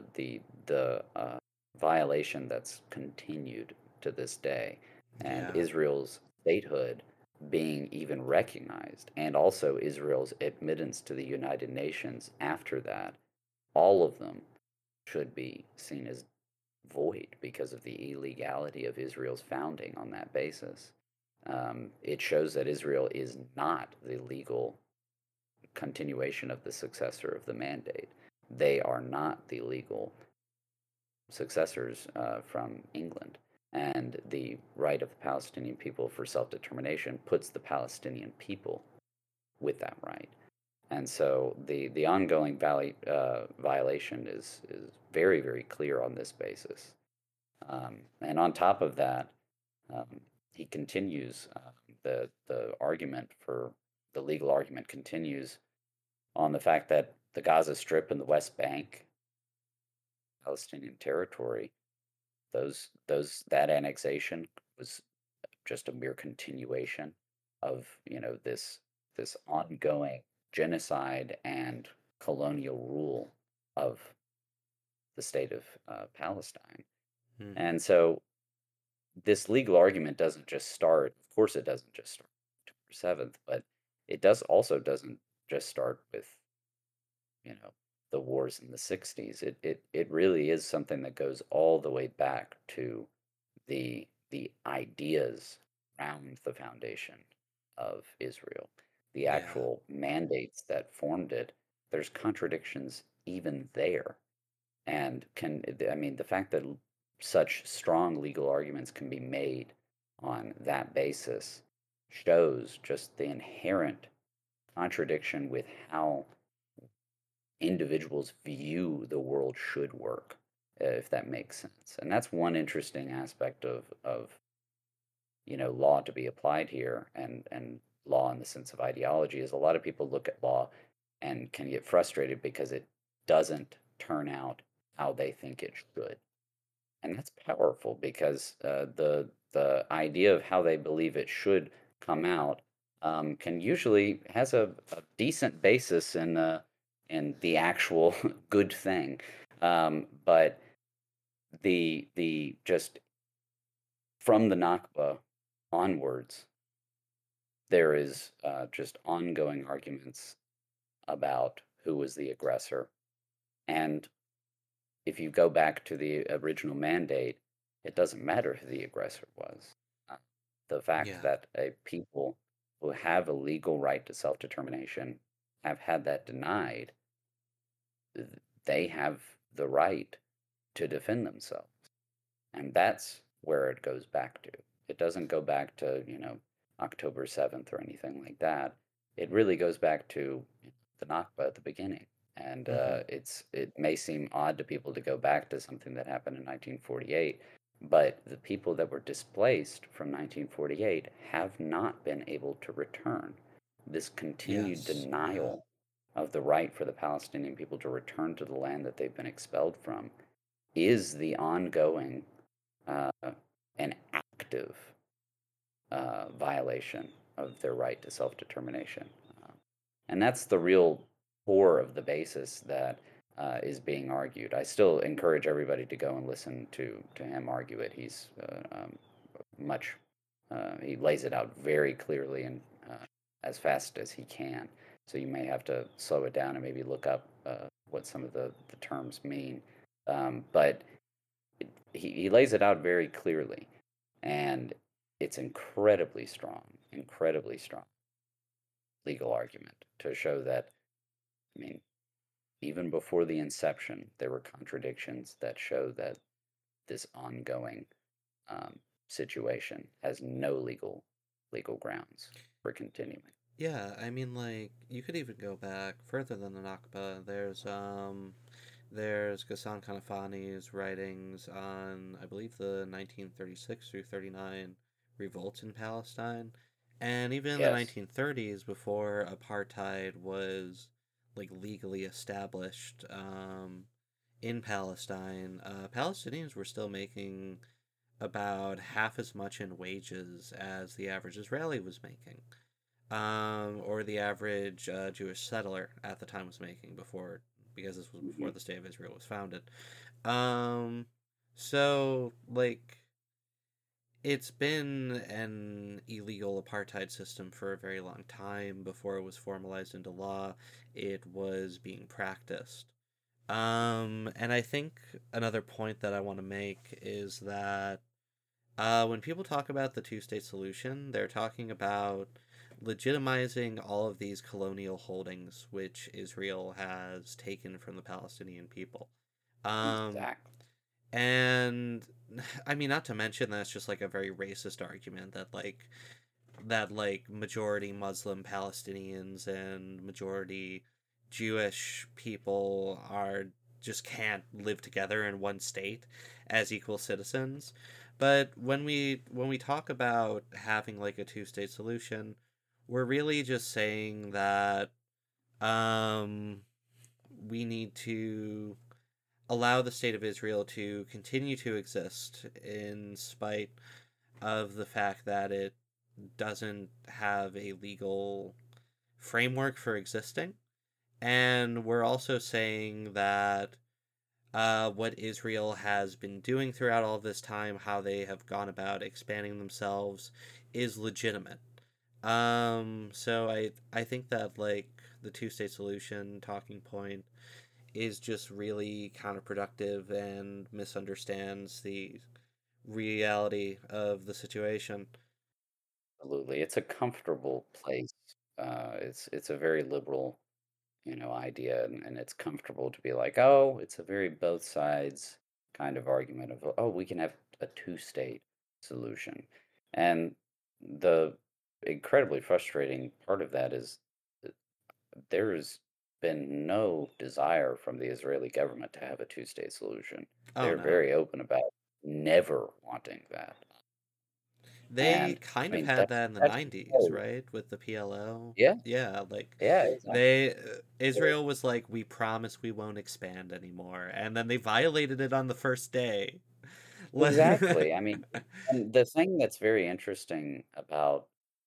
the violation that's continued to this day, and Yeah. Israel's statehood being even recognized, and also Israel's admittance to the United Nations after that, all of them should be seen as void because of the illegality of Israel's founding on that basis. It shows that Israel is not the legal continuation of the successor of the mandate. They are not the legal successors from England. And the right of the Palestinian people for self determination puts the Palestinian people with that right. And so the ongoing violation is very, very clear on this basis. And on top of that, um, he continues the argument for the legal argument continues on the fact that the Gaza Strip and the West Bank, Palestinian territory, those that annexation was just a mere continuation of this ongoing genocide and colonial rule of the state of Palestine. Hmm. And so this legal argument doesn't just start, of course, it doesn't just start October 7th, but it doesn't just start with, you know, the wars in the 60s. It really is something that goes all the way back to the ideas around the foundation of Israel, the Yeah. actual mandates that formed it. There's contradictions even there. And I mean, the fact that such strong legal arguments can be made on that basis shows just the inherent contradiction with how individuals view the world should work, if that makes sense. And that's one interesting aspect of law to be applied here, and law in the sense of ideology is a lot of people look at law and can get frustrated because it doesn't turn out how they think it should. And that's powerful because the idea of how they believe it should come out can usually has a decent basis in the actual good thing, but the just from the Nakba onwards, there is just ongoing arguments about who was the aggressor. And if you go back to the original mandate, it doesn't matter who the aggressor was. Uh, The fact Yeah. that a people who have a legal right to self determination have had that denied, they have the right to defend themselves. And that's where it goes back to. It doesn't go back to, October 7th or anything like that. It really goes back to the Nakba at the beginning. And Hmm. it may seem odd to people to go back to something that happened in 1948, but the people that were displaced from 1948 have not been able to return. This continued Yes. Yeah. denial of the right for the Palestinian people to return to the land that they've been expelled from is the ongoing uh, and active violation of their right to self determination. And that's the real core of the basis that is being argued. I still encourage everybody to go and listen to him argue it. He's much, he lays it out very clearly and as fast as he can. So you may have to slow it down and maybe look up what some of the terms mean. But he lays it out very clearly, and it's incredibly strong legal argument to show that, I mean, even before the inception, there were contradictions that show that this ongoing um, situation has no legal grounds for continuing. Yeah, I mean, like, you could even go back further than the Nakba. There's Ghassan Kanafani's writings on, I believe, the 1936 through 39 revolts in Palestine. And even in the Yes. 1930s, before apartheid was like legally established in Palestine, Palestinians were still making about half as much in wages as the average Israeli was making, or the average Jewish settler at the time was making before, because this was before Hmm. the state of Israel was founded. Um, so like it's been an illegal apartheid system for a very long time. Before it was formalized into law, it was being practiced. And I think another point that I want to make is that when people talk about the two-state solution, they're talking about legitimizing all of these colonial holdings which Israel has taken from the Palestinian people. Um, Exactly. and I mean, not to mention that's just like a very racist argument that majority Muslim Palestinians and majority Jewish people are just can't live together in one state as equal citizens. But when we talk about having like a two-state solution, we're really just saying that um we need to allow the state of Israel to continue to exist in spite of the fact that it doesn't have a legal framework for existing. And we're also saying that what Israel has been doing throughout all this time, how they have gone about expanding themselves, is legitimate. So I think that like the two-state solution talking point is just really counterproductive and misunderstands the reality of the situation. Absolutely. It's a comfortable place. It's a very liberal, idea, and it's comfortable to be like, oh, it's a very both sides kind of argument of, oh, we can have a two-state solution. And the incredibly frustrating part of that is that there's been no desire from the Israeli government to have a two-state solution. Oh They're no. very open about never wanting that. They And I kind of mean, had that in the that's 90s, oh, right? With the PLO. yeah, Yeah, like yeah, exactly. Israel was like, we promise we won't expand anymore. And then they violated it on the first day. Exactly. I mean, and the thing that's very interesting about,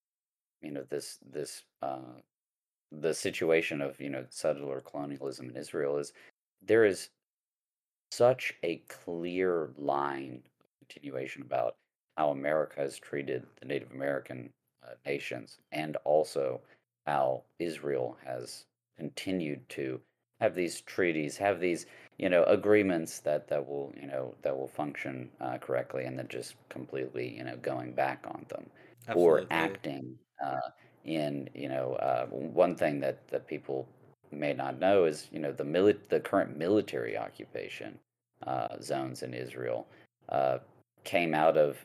the situation of, settler colonialism in Israel is there is such a clear line of continuation about how America has treated the Native American nations, and also how Israel has continued to have these treaties, have these agreements that will function correctly, and then just completely going back on them or Absolutely. acting in one thing that people may not know is the current military occupation zones in Israel uh, came out of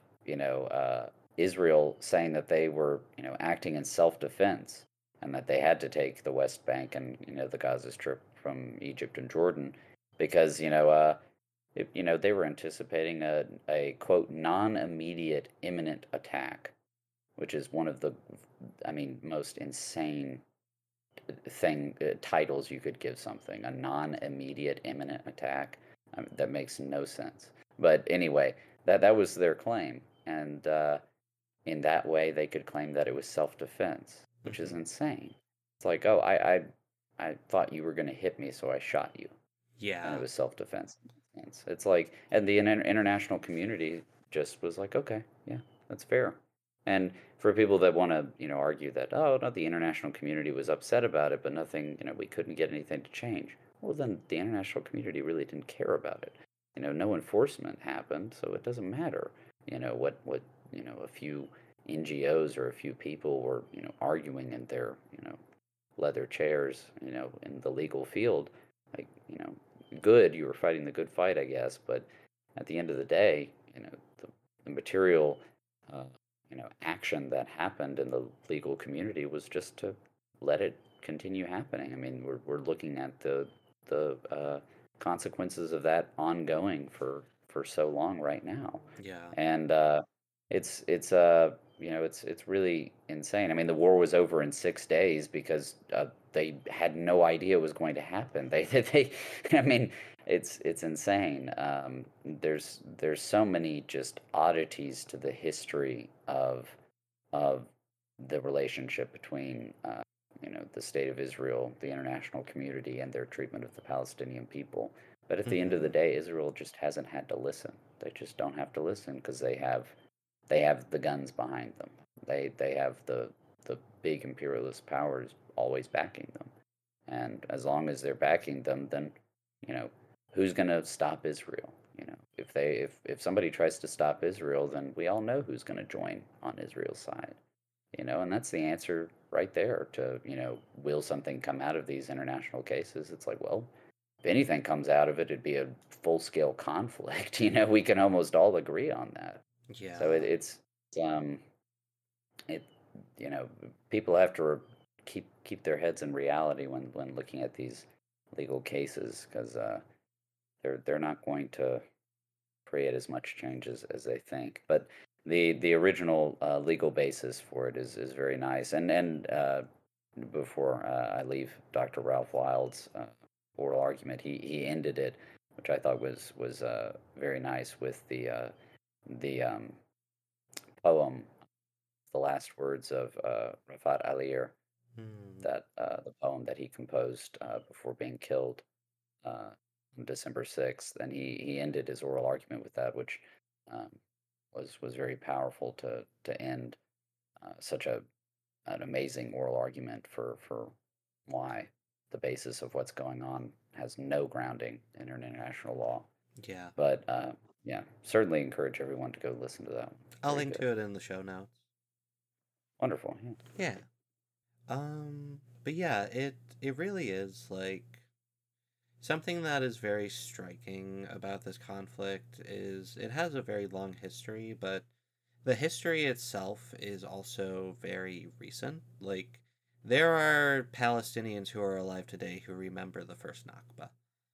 Israel saying that they were acting in self-defense, and that they had to take the West Bank and the Gaza Strip from Egypt and Jordan because they were anticipating a quote non-immediate imminent attack, which is one of the, I mean, most insane titles you could give something, a non-immediate imminent attack. That makes no sense. But anyway, that was their claim, and in that way, they could claim that it was self-defense, which is Hmm. insane. It's like, oh, I thought you were going to hit me, so I shot you, and it Yeah. was self-defense. It's like, and the international community just was like, okay, yeah, that's fair. And for people that want to, argue that, oh, no, the international community was upset about it, but nothing, we couldn't get anything to change. Well, then the international community really didn't care about it. No enforcement happened, so it doesn't matter. What a few NGOs or a few people were, arguing in their, leather chairs, in the legal field, like, good, you were fighting the good fight, I guess, but at the end of the day, the material, uh, action that happened in the legal community was just to let it continue happening. I mean, we're looking at the consequences of that ongoing for so long right now, Yeah. and it's it's really insane. I mean, the war was over in 6 days because they had no idea it was going to happen. They I mean, it's insane. There's so many just oddities to the history of the relationship between the state of Israel, the international community, and their treatment of the Palestinian people. But at the end of the Hmm. day, Israel just hasn't had to listen. They just don't have to listen because they have the guns behind them. They have the big imperialist powers always backing them. And as long as they're backing them, then you know who's going to stop Israel? If somebody tries to stop Israel, then we all know who's going to join on Israel's side. And that's the answer right there to, will something come out of these international cases? It's like, well, if anything comes out of it, it'd be a full scale conflict. We can almost all agree on that. So Yeah. um, it, people have to keep their heads in reality when looking at these legal cases because they're not going to create as much change as they think. But the original legal basis for it is very nice. And before I leave Dr. Ralph Wild's oral argument, he ended it, which I thought was very nice with the poem, the last words of Rafat Alir, Hmm. that the poem that he composed before being killed uh, on December 6th, and he ended his oral argument with that, which um, was very powerful to end such an amazing oral argument for why the basis of what's going on has no grounding in international law. Yeah. But yeah, certainly encourage everyone to go listen to that one. I'll Very link good. to it in the show notes. Wonderful. Yeah. Yeah. But yeah, it really is like something that is very striking about this conflict is it has a very long history, but the history itself is also very recent. Like there are Palestinians who are alive today who remember the first Nakba.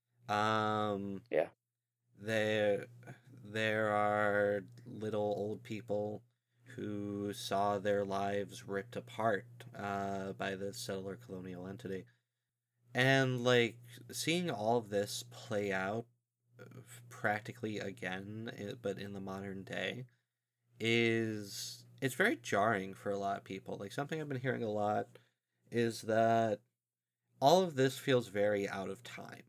Um, Yeah. there there are little old people who saw their lives ripped apart by the settler colonial entity. And like seeing all of this play out practically again, but in the modern day, is it's very jarring for a lot of people. Like something I've been hearing a lot is that all of this feels very out of time.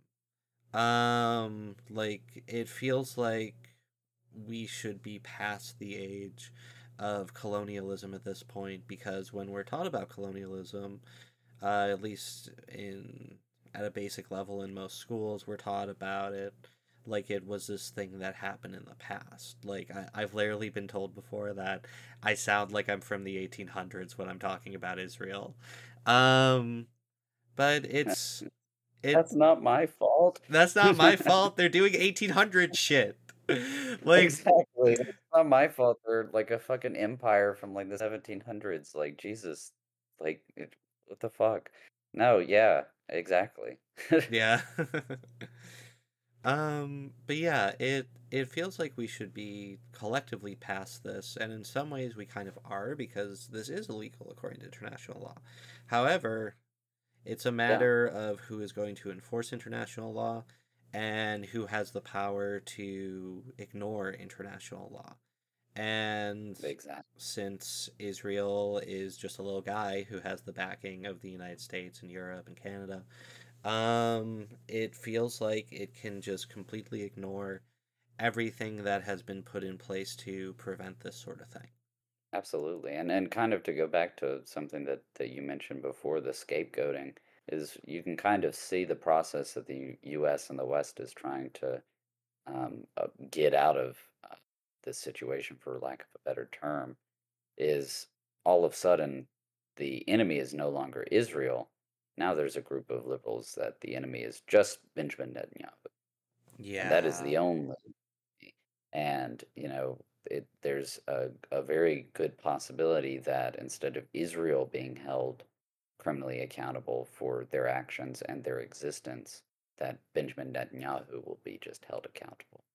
Like it feels like we should be past the age of colonialism at this point because when we're taught about colonialism, at least in at a basic level in most schools, we're taught about it like it was this thing that happened in the past. Like I've literally been told before that I sound like I'm from the 1800s when I'm talking about Israel. Um, but it That's not my fault. that's not my fault. They're doing 1800 shit. Like Exactly. It's not my fault. They're like a fucking empire from like the 1700s. Like, Jesus. What the fuck? No, yeah, exactly. yeah. But yeah, it feels like we should be collectively past this, and in some ways we kind of are because this is illegal according to international law. However, it's a Yeah, matter of who is going to enforce international law and who has the power to ignore international law. And exactly. since Israel is just a little guy who has the backing of the United States and Europe and Canada, it feels like it can just completely ignore everything that has been put in place to prevent this sort of thing. Absolutely. And kind of to go back to something that you mentioned before, the scapegoating is you can kind of see the process that the US and the West is trying to get out of this situation, for lack of a better term, is all of a sudden the enemy is no longer Israel. Now there's a group of liberals that the enemy is just Benjamin Netanyahu, and that is Yeah. the only. And there's a very good possibility that instead of Israel being held criminally accountable for their actions and their existence, that Benjamin Netanyahu will be just held accountable.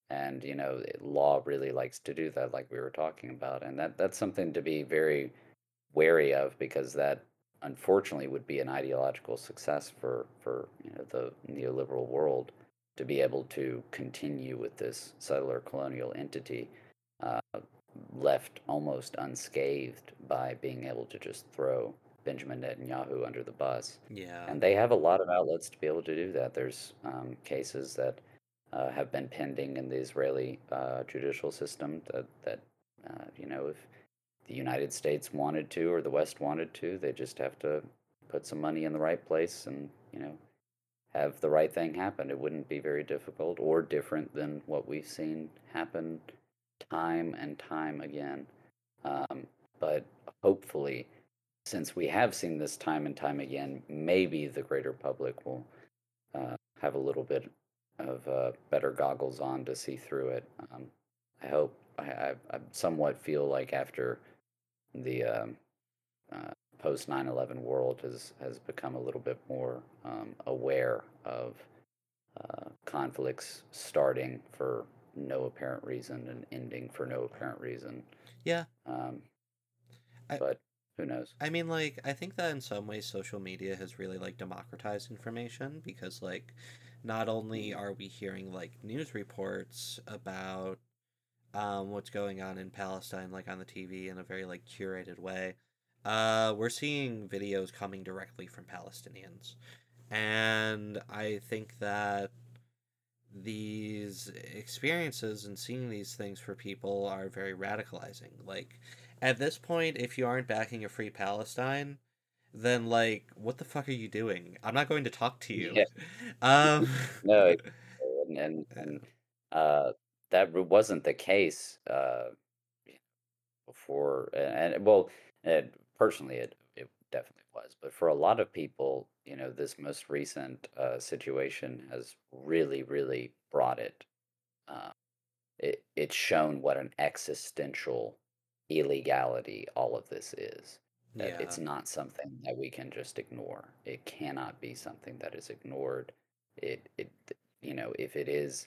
and law really likes to do that, like we were talking about, and that's something to be very wary of, because that unfortunately would be an ideological success for the neoliberal world, to be able to continue with this settler colonial entity, uh, left almost unscathed by being able to just throw Benjamin Netanyahu under the bus. Yeah. And they have a lot of outlets to be able to do that. There's cases that have been pending in the Israeli judicial system that if the United States wanted to, or the West wanted to, they just have to put some money in the right place and have the right thing happen. It wouldn't be very difficult or different than what we've seen happen time and time again. Um, but hopefully, since we have seen this time and time again, maybe the greater public will have a little bit of better goggles on to see through it. I hope. I somewhat feel like after the uh, post 9/11 world has become a little bit more aware of conflicts starting for no apparent reason and ending for no apparent reason. Yeah. Um, I but who knows? I mean, like, I think that in some ways social media has really, like, democratized information because, like, not only Mm. are we hearing, like, news reports about what's going on in Palestine, like, on the TV in a very, like, curated way, we're seeing videos coming directly from Palestinians. And I think that these experiences and seeing these things for people are very radicalizing. Like, at this point, if you aren't backing a free Palestine, then like, what the fuck are you doing? I'm not going to talk to you. Yeah, Um, no, and uh, that wasn't the case before, and well, and personally, it definitely was. But for a lot of people, this most recent situation has really, really brought it. Uh, it's shown what an existential illegality all of this is. That yeah, it's not something that we can just ignore. It cannot be something that is ignored. It if it is,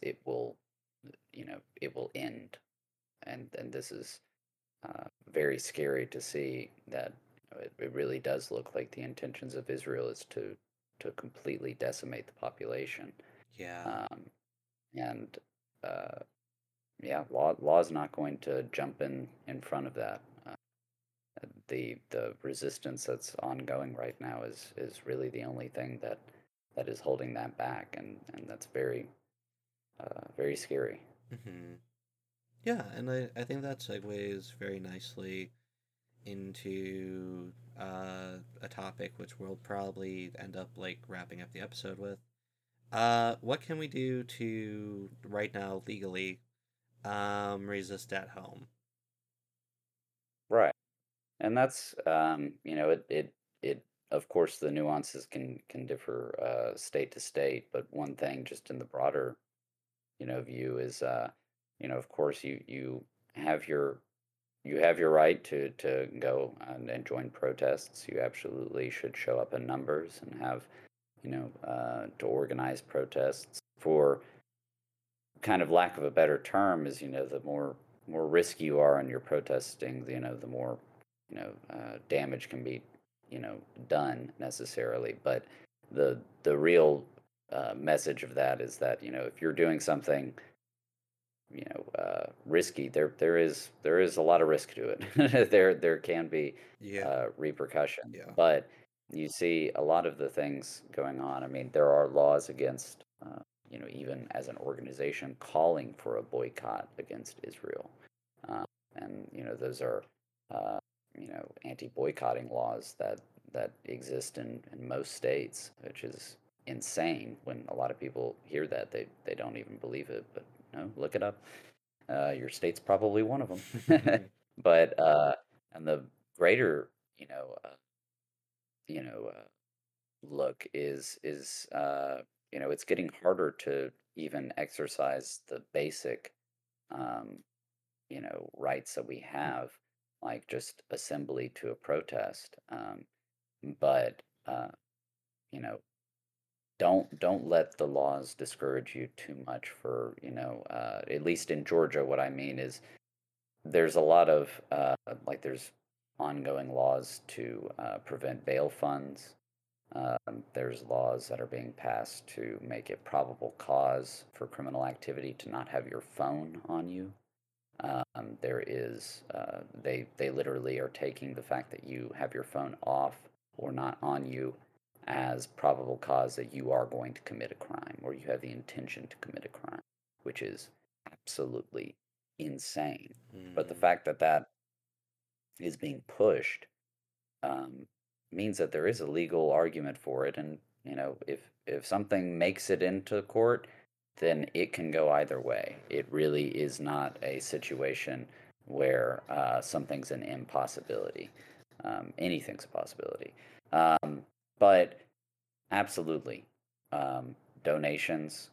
it will end. And this is very scary to see that it really does look like the intentions of Israel is to completely decimate the population. yeah, Um, and uh, yeah, law is not going to jump in front of that. The resistance that's ongoing right now is really the only thing that is holding that back, and that's very very scary. hmm yeah. And I think that segues very nicely into a topic which we'll probably end up like wrapping up the episode with. What can we do to right now legally resist at home? Right. And that's it of course the nuances can differ state to state, but one thing just in the broader view is of course have your you have your right to go and join protests. You absolutely should show up in numbers and have to organize protests. For kind of lack of a better term, is the more risky you are in your protesting, the more damage can be done necessarily. But the real message of that is that if you're doing something risky, there is a lot of risk to it. There can be Yeah, repercussions, yeah, but you see a lot of the things going on. I mean, there are laws against even as an organization calling for a boycott against Israel, um, and those are uh, anti-boycotting laws that exist in most states, which is insane. When a lot of people hear that, they don't even believe it, but no, look it up. Your state's probably one of them. But and the greater, you know, uh, you know, look is it's getting harder to even exercise the basic, um, rights that we have, like just assembly to a protest. But you know, don't let the laws discourage you too much for, at least in Georgia, what I mean is there's a lot of there's ongoing laws to prevent bail funds. There's laws that are being passed to make it probable cause for criminal activity to not have your phone on you. There is they literally are taking the fact that you have your phone off or not on you as probable cause that you are going to commit a crime or you have the intention to commit a crime, which is absolutely insane. But the Mm, fact that that is being pushed um, means that there is a legal argument for it, and if something makes it into court, then it can go either way. It really is not a situation where something's an impossibility. Anything's a possibility. But absolutely, donations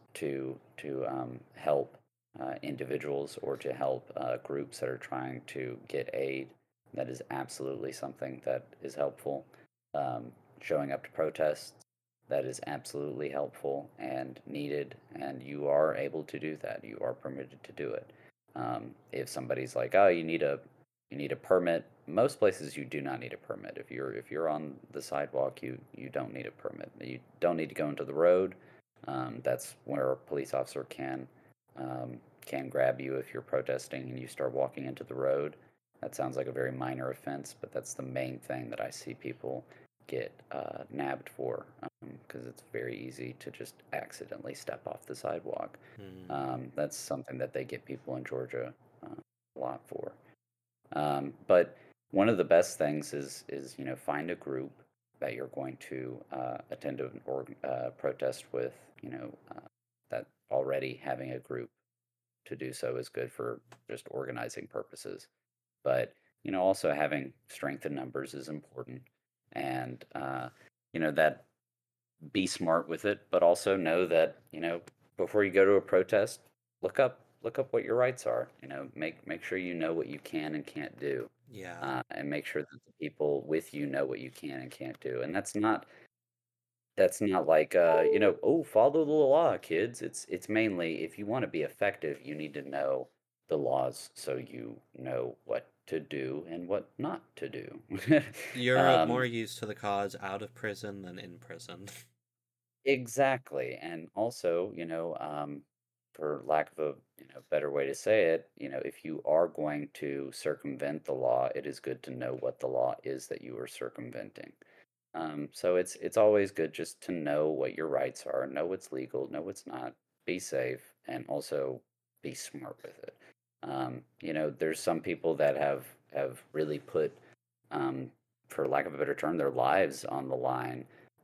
to help individuals or to help groups that are trying to get aid. That is absolutely something that is helpful. Showing up to protests, that is absolutely helpful and needed, and you are able to do that. You are permitted to do it. If somebody's like, "Oh, you need a permit," most places you do not need a permit. If you're on the sidewalk, you don't need a permit. You don't need to go into the road. That's where a police officer can grab you if you're protesting and you start walking into the road. That sounds like a very minor offense, but that's the main thing that I see people get nabbed for because it's very easy to just accidentally step off the sidewalk. mm, That's something that they get people in Georgia a lot for. But one of the best things is find a group that you're going to attend an protest with. That already having a group to do so is good for just organizing purposes. But also having strength in numbers is important, and that be smart with it, but also know that before you go to a protest, look up what your rights are. Make sure you know what you can and can't do, yeah. and make sure that the people with you know what you can and can't do. And that's not like oh, follow the law, kids. It's mainly if you want to be effective, you need to know the laws so you know what to do and what not to do. You're more um, used to the cause out of prison than in prison. Exactly, and also, for lack of a better way to say it, if you are going to circumvent the law, it is good to know what the law is that you are circumventing. So it's always good just to know what your rights are, know what's legal, know what's not, be safe, and also be smart with it. There's some people that have really put, um, for lack of a better term, their lives on the line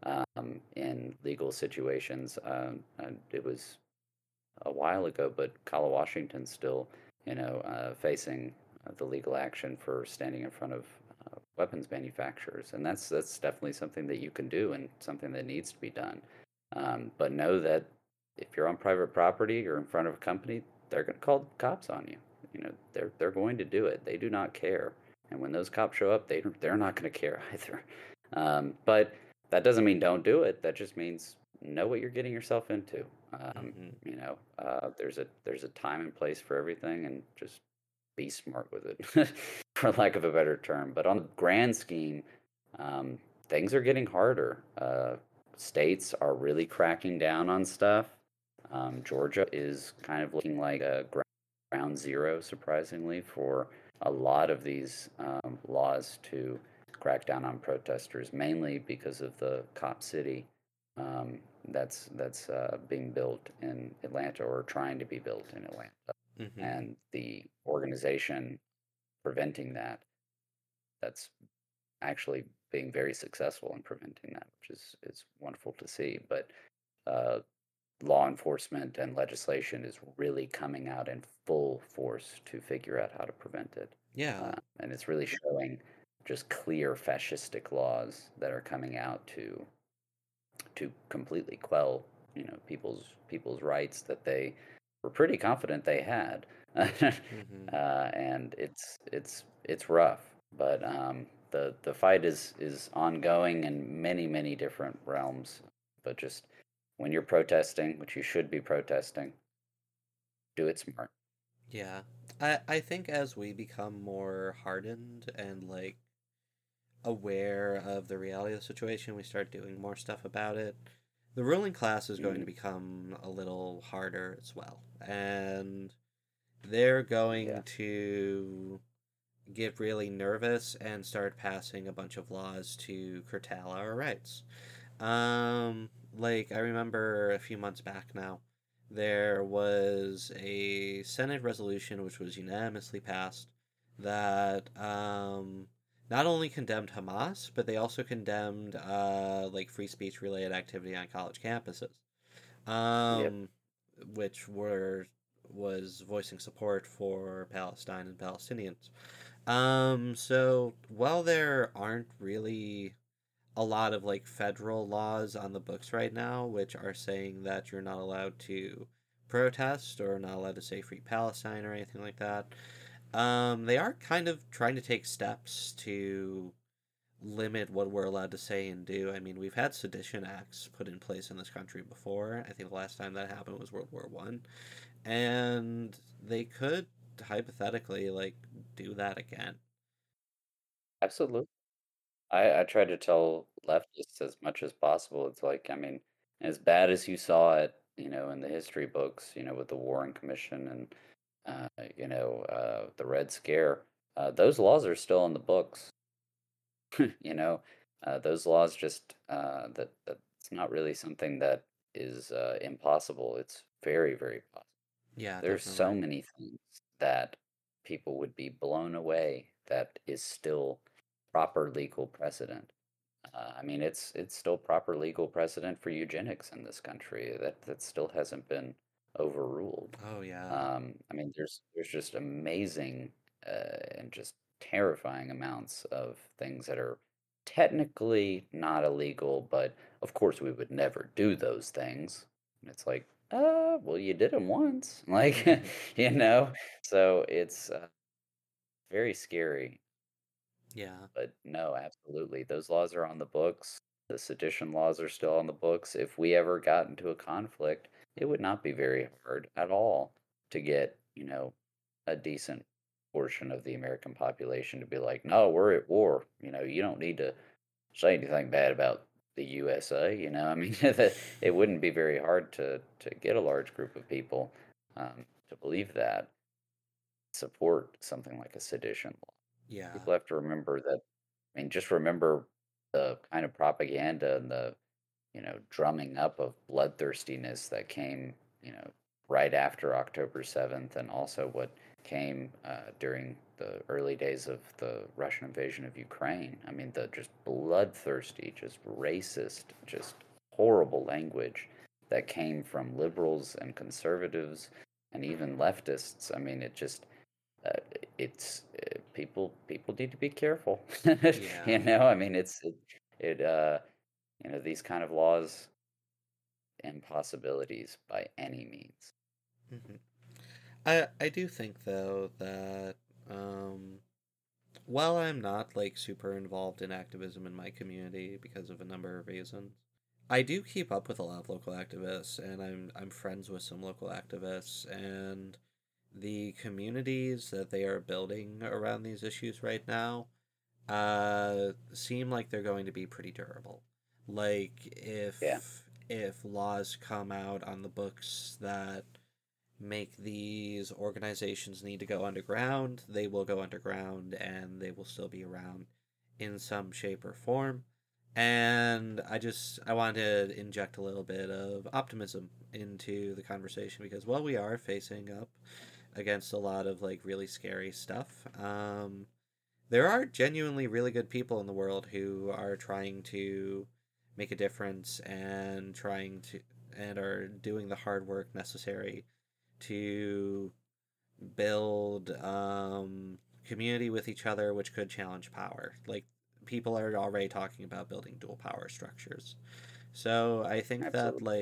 in legal situations. And it was a while ago, but Kala Washington's still, facing the legal action for standing in front of weapons manufacturers, and that's definitely something that you can do and something that needs to be done. But know that if you're on private property or in front of a company, they're going to call the cops on you. They're going to do it. They do not care, and when those cops show up, they're not going to care either. But that doesn't mean don't do it. That just means know what you're getting yourself into. Hmm. There's a time and place for everything, and just be smart with it, for lack of a better term. But on the grand scheme, um, things are getting harder. States are really cracking down on stuff. Georgia is kind of looking like a ground zero, surprisingly, for a lot of these laws to crack down on protesters, mainly because of the cop city that's being built in Atlanta or trying to be built in Atlanta, Hmm. and the organization preventing that's actually being very successful in preventing that, which is wonderful to see. But uh, law enforcement and legislation is really coming out in full force to figure out how to prevent it. Yeah. And it's really showing just clear fascistic laws that are coming out to completely quell, people's rights that they were pretty confident they had. Hmm. And it's rough, but the fight is ongoing in many different realms. But just when you're protesting, which you should be protesting, do it smart. Yeah. I think as we become more hardened and like aware of the reality of the situation, we start doing more stuff about it. The ruling class is going to Hmm. become a little harder as well. And they're going Yeah. to get really nervous and start passing a bunch of laws to curtail our rights. Like I remember a few months back now, there was a Senate resolution which was unanimously passed that not only condemned Hamas, but they also condemned like free speech related activity on college campuses. Yep. Um, which were was voicing support for Palestine and Palestinians. So while there aren't really a lot of like federal laws on the books right now, which are saying that you're not allowed to protest or not allowed to say free Palestine or anything like that. They are kind of trying to take steps to limit what we're allowed to say and do. I mean, we've had sedition acts put in place in this country before. I think the last time that happened was World War I, and they could hypothetically like do that again. Absolutely. I try to tell leftists as much as possible. It's like, I mean, as bad as you saw it, in the history books, with the Warren Commission and, the Red Scare, those laws are still in the books. you know, those laws just, that's not really something that is impossible. It's very, very possible. Yeah, There's so definitely. many things that people would be blown away that is still proper legal precedent. I mean, it's still proper legal precedent for eugenics in this country. That still hasn't been overruled. Oh yeah. I mean, there's just amazing and just terrifying amounts of things that are technically not illegal, but of course we would never do those things. And it's like, well, you did them once, like, you know. So it's very scary. Yeah. But no, absolutely. Those laws are on the books. The sedition laws are still on the books. If we ever got into a conflict, it would not be very hard at all to get, a decent portion of the American population to be like, no, we're at war. You don't need to say anything bad about the USA. I mean, it wouldn't be very hard to get a large group of people to believe that, support something like a sedition law. Yeah. People have to remember that. I mean, just remember the kind of propaganda and the, drumming up of bloodthirstiness that came, right after October 7th, and also what came during the early days of the Russian invasion of Ukraine. I mean, the just bloodthirsty, just racist, just horrible language that came from liberals and conservatives and even leftists. I mean, uh, people need to be careful. Yeah. I mean, these kind of laws, impossibilities by any means. hmm I do think though that um while I'm not like super involved in activism in my community because of a number of reasons, I do keep up with a lot of local activists and I'm friends with some local activists, and the communities that they are building around these issues right now seem like they're going to be pretty durable. Like Yeah, if laws come out on the books that make these organizations need to go underground, they will go underground and they will still be around in some shape or form. And I wanted to inject a little bit of optimism into the conversation because while we are facing up against a lot of like really scary stuff, there are genuinely really good people in the world who are trying to make a difference and trying to and are doing the hard work necessary to build community with each other, which could challenge power. Like people are already talking about building dual power structures. So I think that absolutely.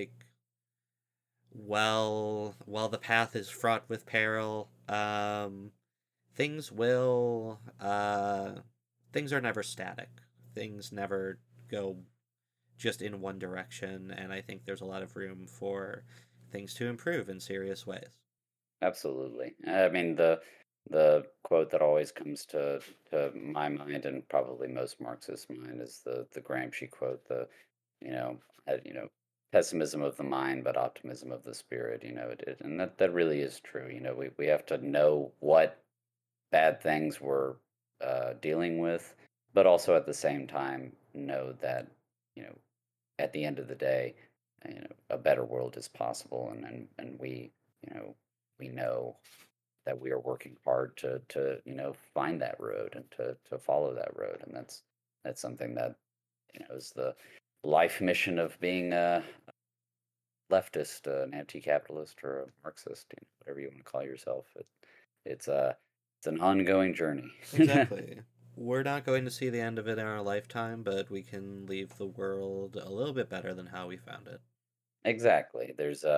while the path is fraught with peril, things will things are never static. Things never go just in one direction, and I think there's a lot of room for things to improve in serious ways. Absolutely. I mean, the quote that always comes to my mind and probably most Marxist mind is the Gramsci quote, you know, pessimism of the mind, but optimism of the spirit. And that really is true. We have to know what bad things we're dealing with, but also at the same time know that you know at the end of the day, a better world is possible, and you know we know that we are working hard to find that road and to follow that road, and that's something that is the life mission of being a leftist, an anti-capitalist, or a Marxist, whatever you want to call yourself. It's a it's an ongoing journey. Exactly. We're not going to see the end of it in our lifetime, but we can leave the world a little bit better than how we found it. Exactly.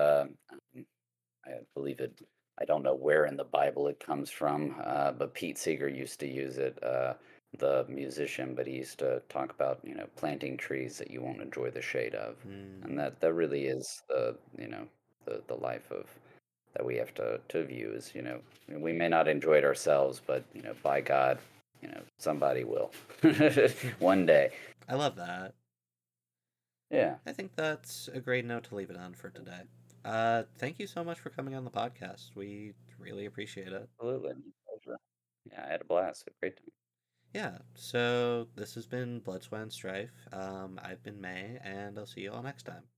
I believe it. I don't know where in the Bible it comes from, but Pete Seeger used to use it, the musician, but he used to talk about, planting trees that you won't enjoy the shade of. And Mm, that really is the life of that we have to view as, we may not enjoy it ourselves, but, by God, somebody will one day. I love that. Yeah, I think that's a great note to leave it on for today. Thank you so much for coming on the podcast. We really appreciate it. absolutely. My pleasure. Yeah, I had a blast. A great time. Yeah, so this has been Blood, Sweat, and Strife. I've been May, and I'll see you all next time.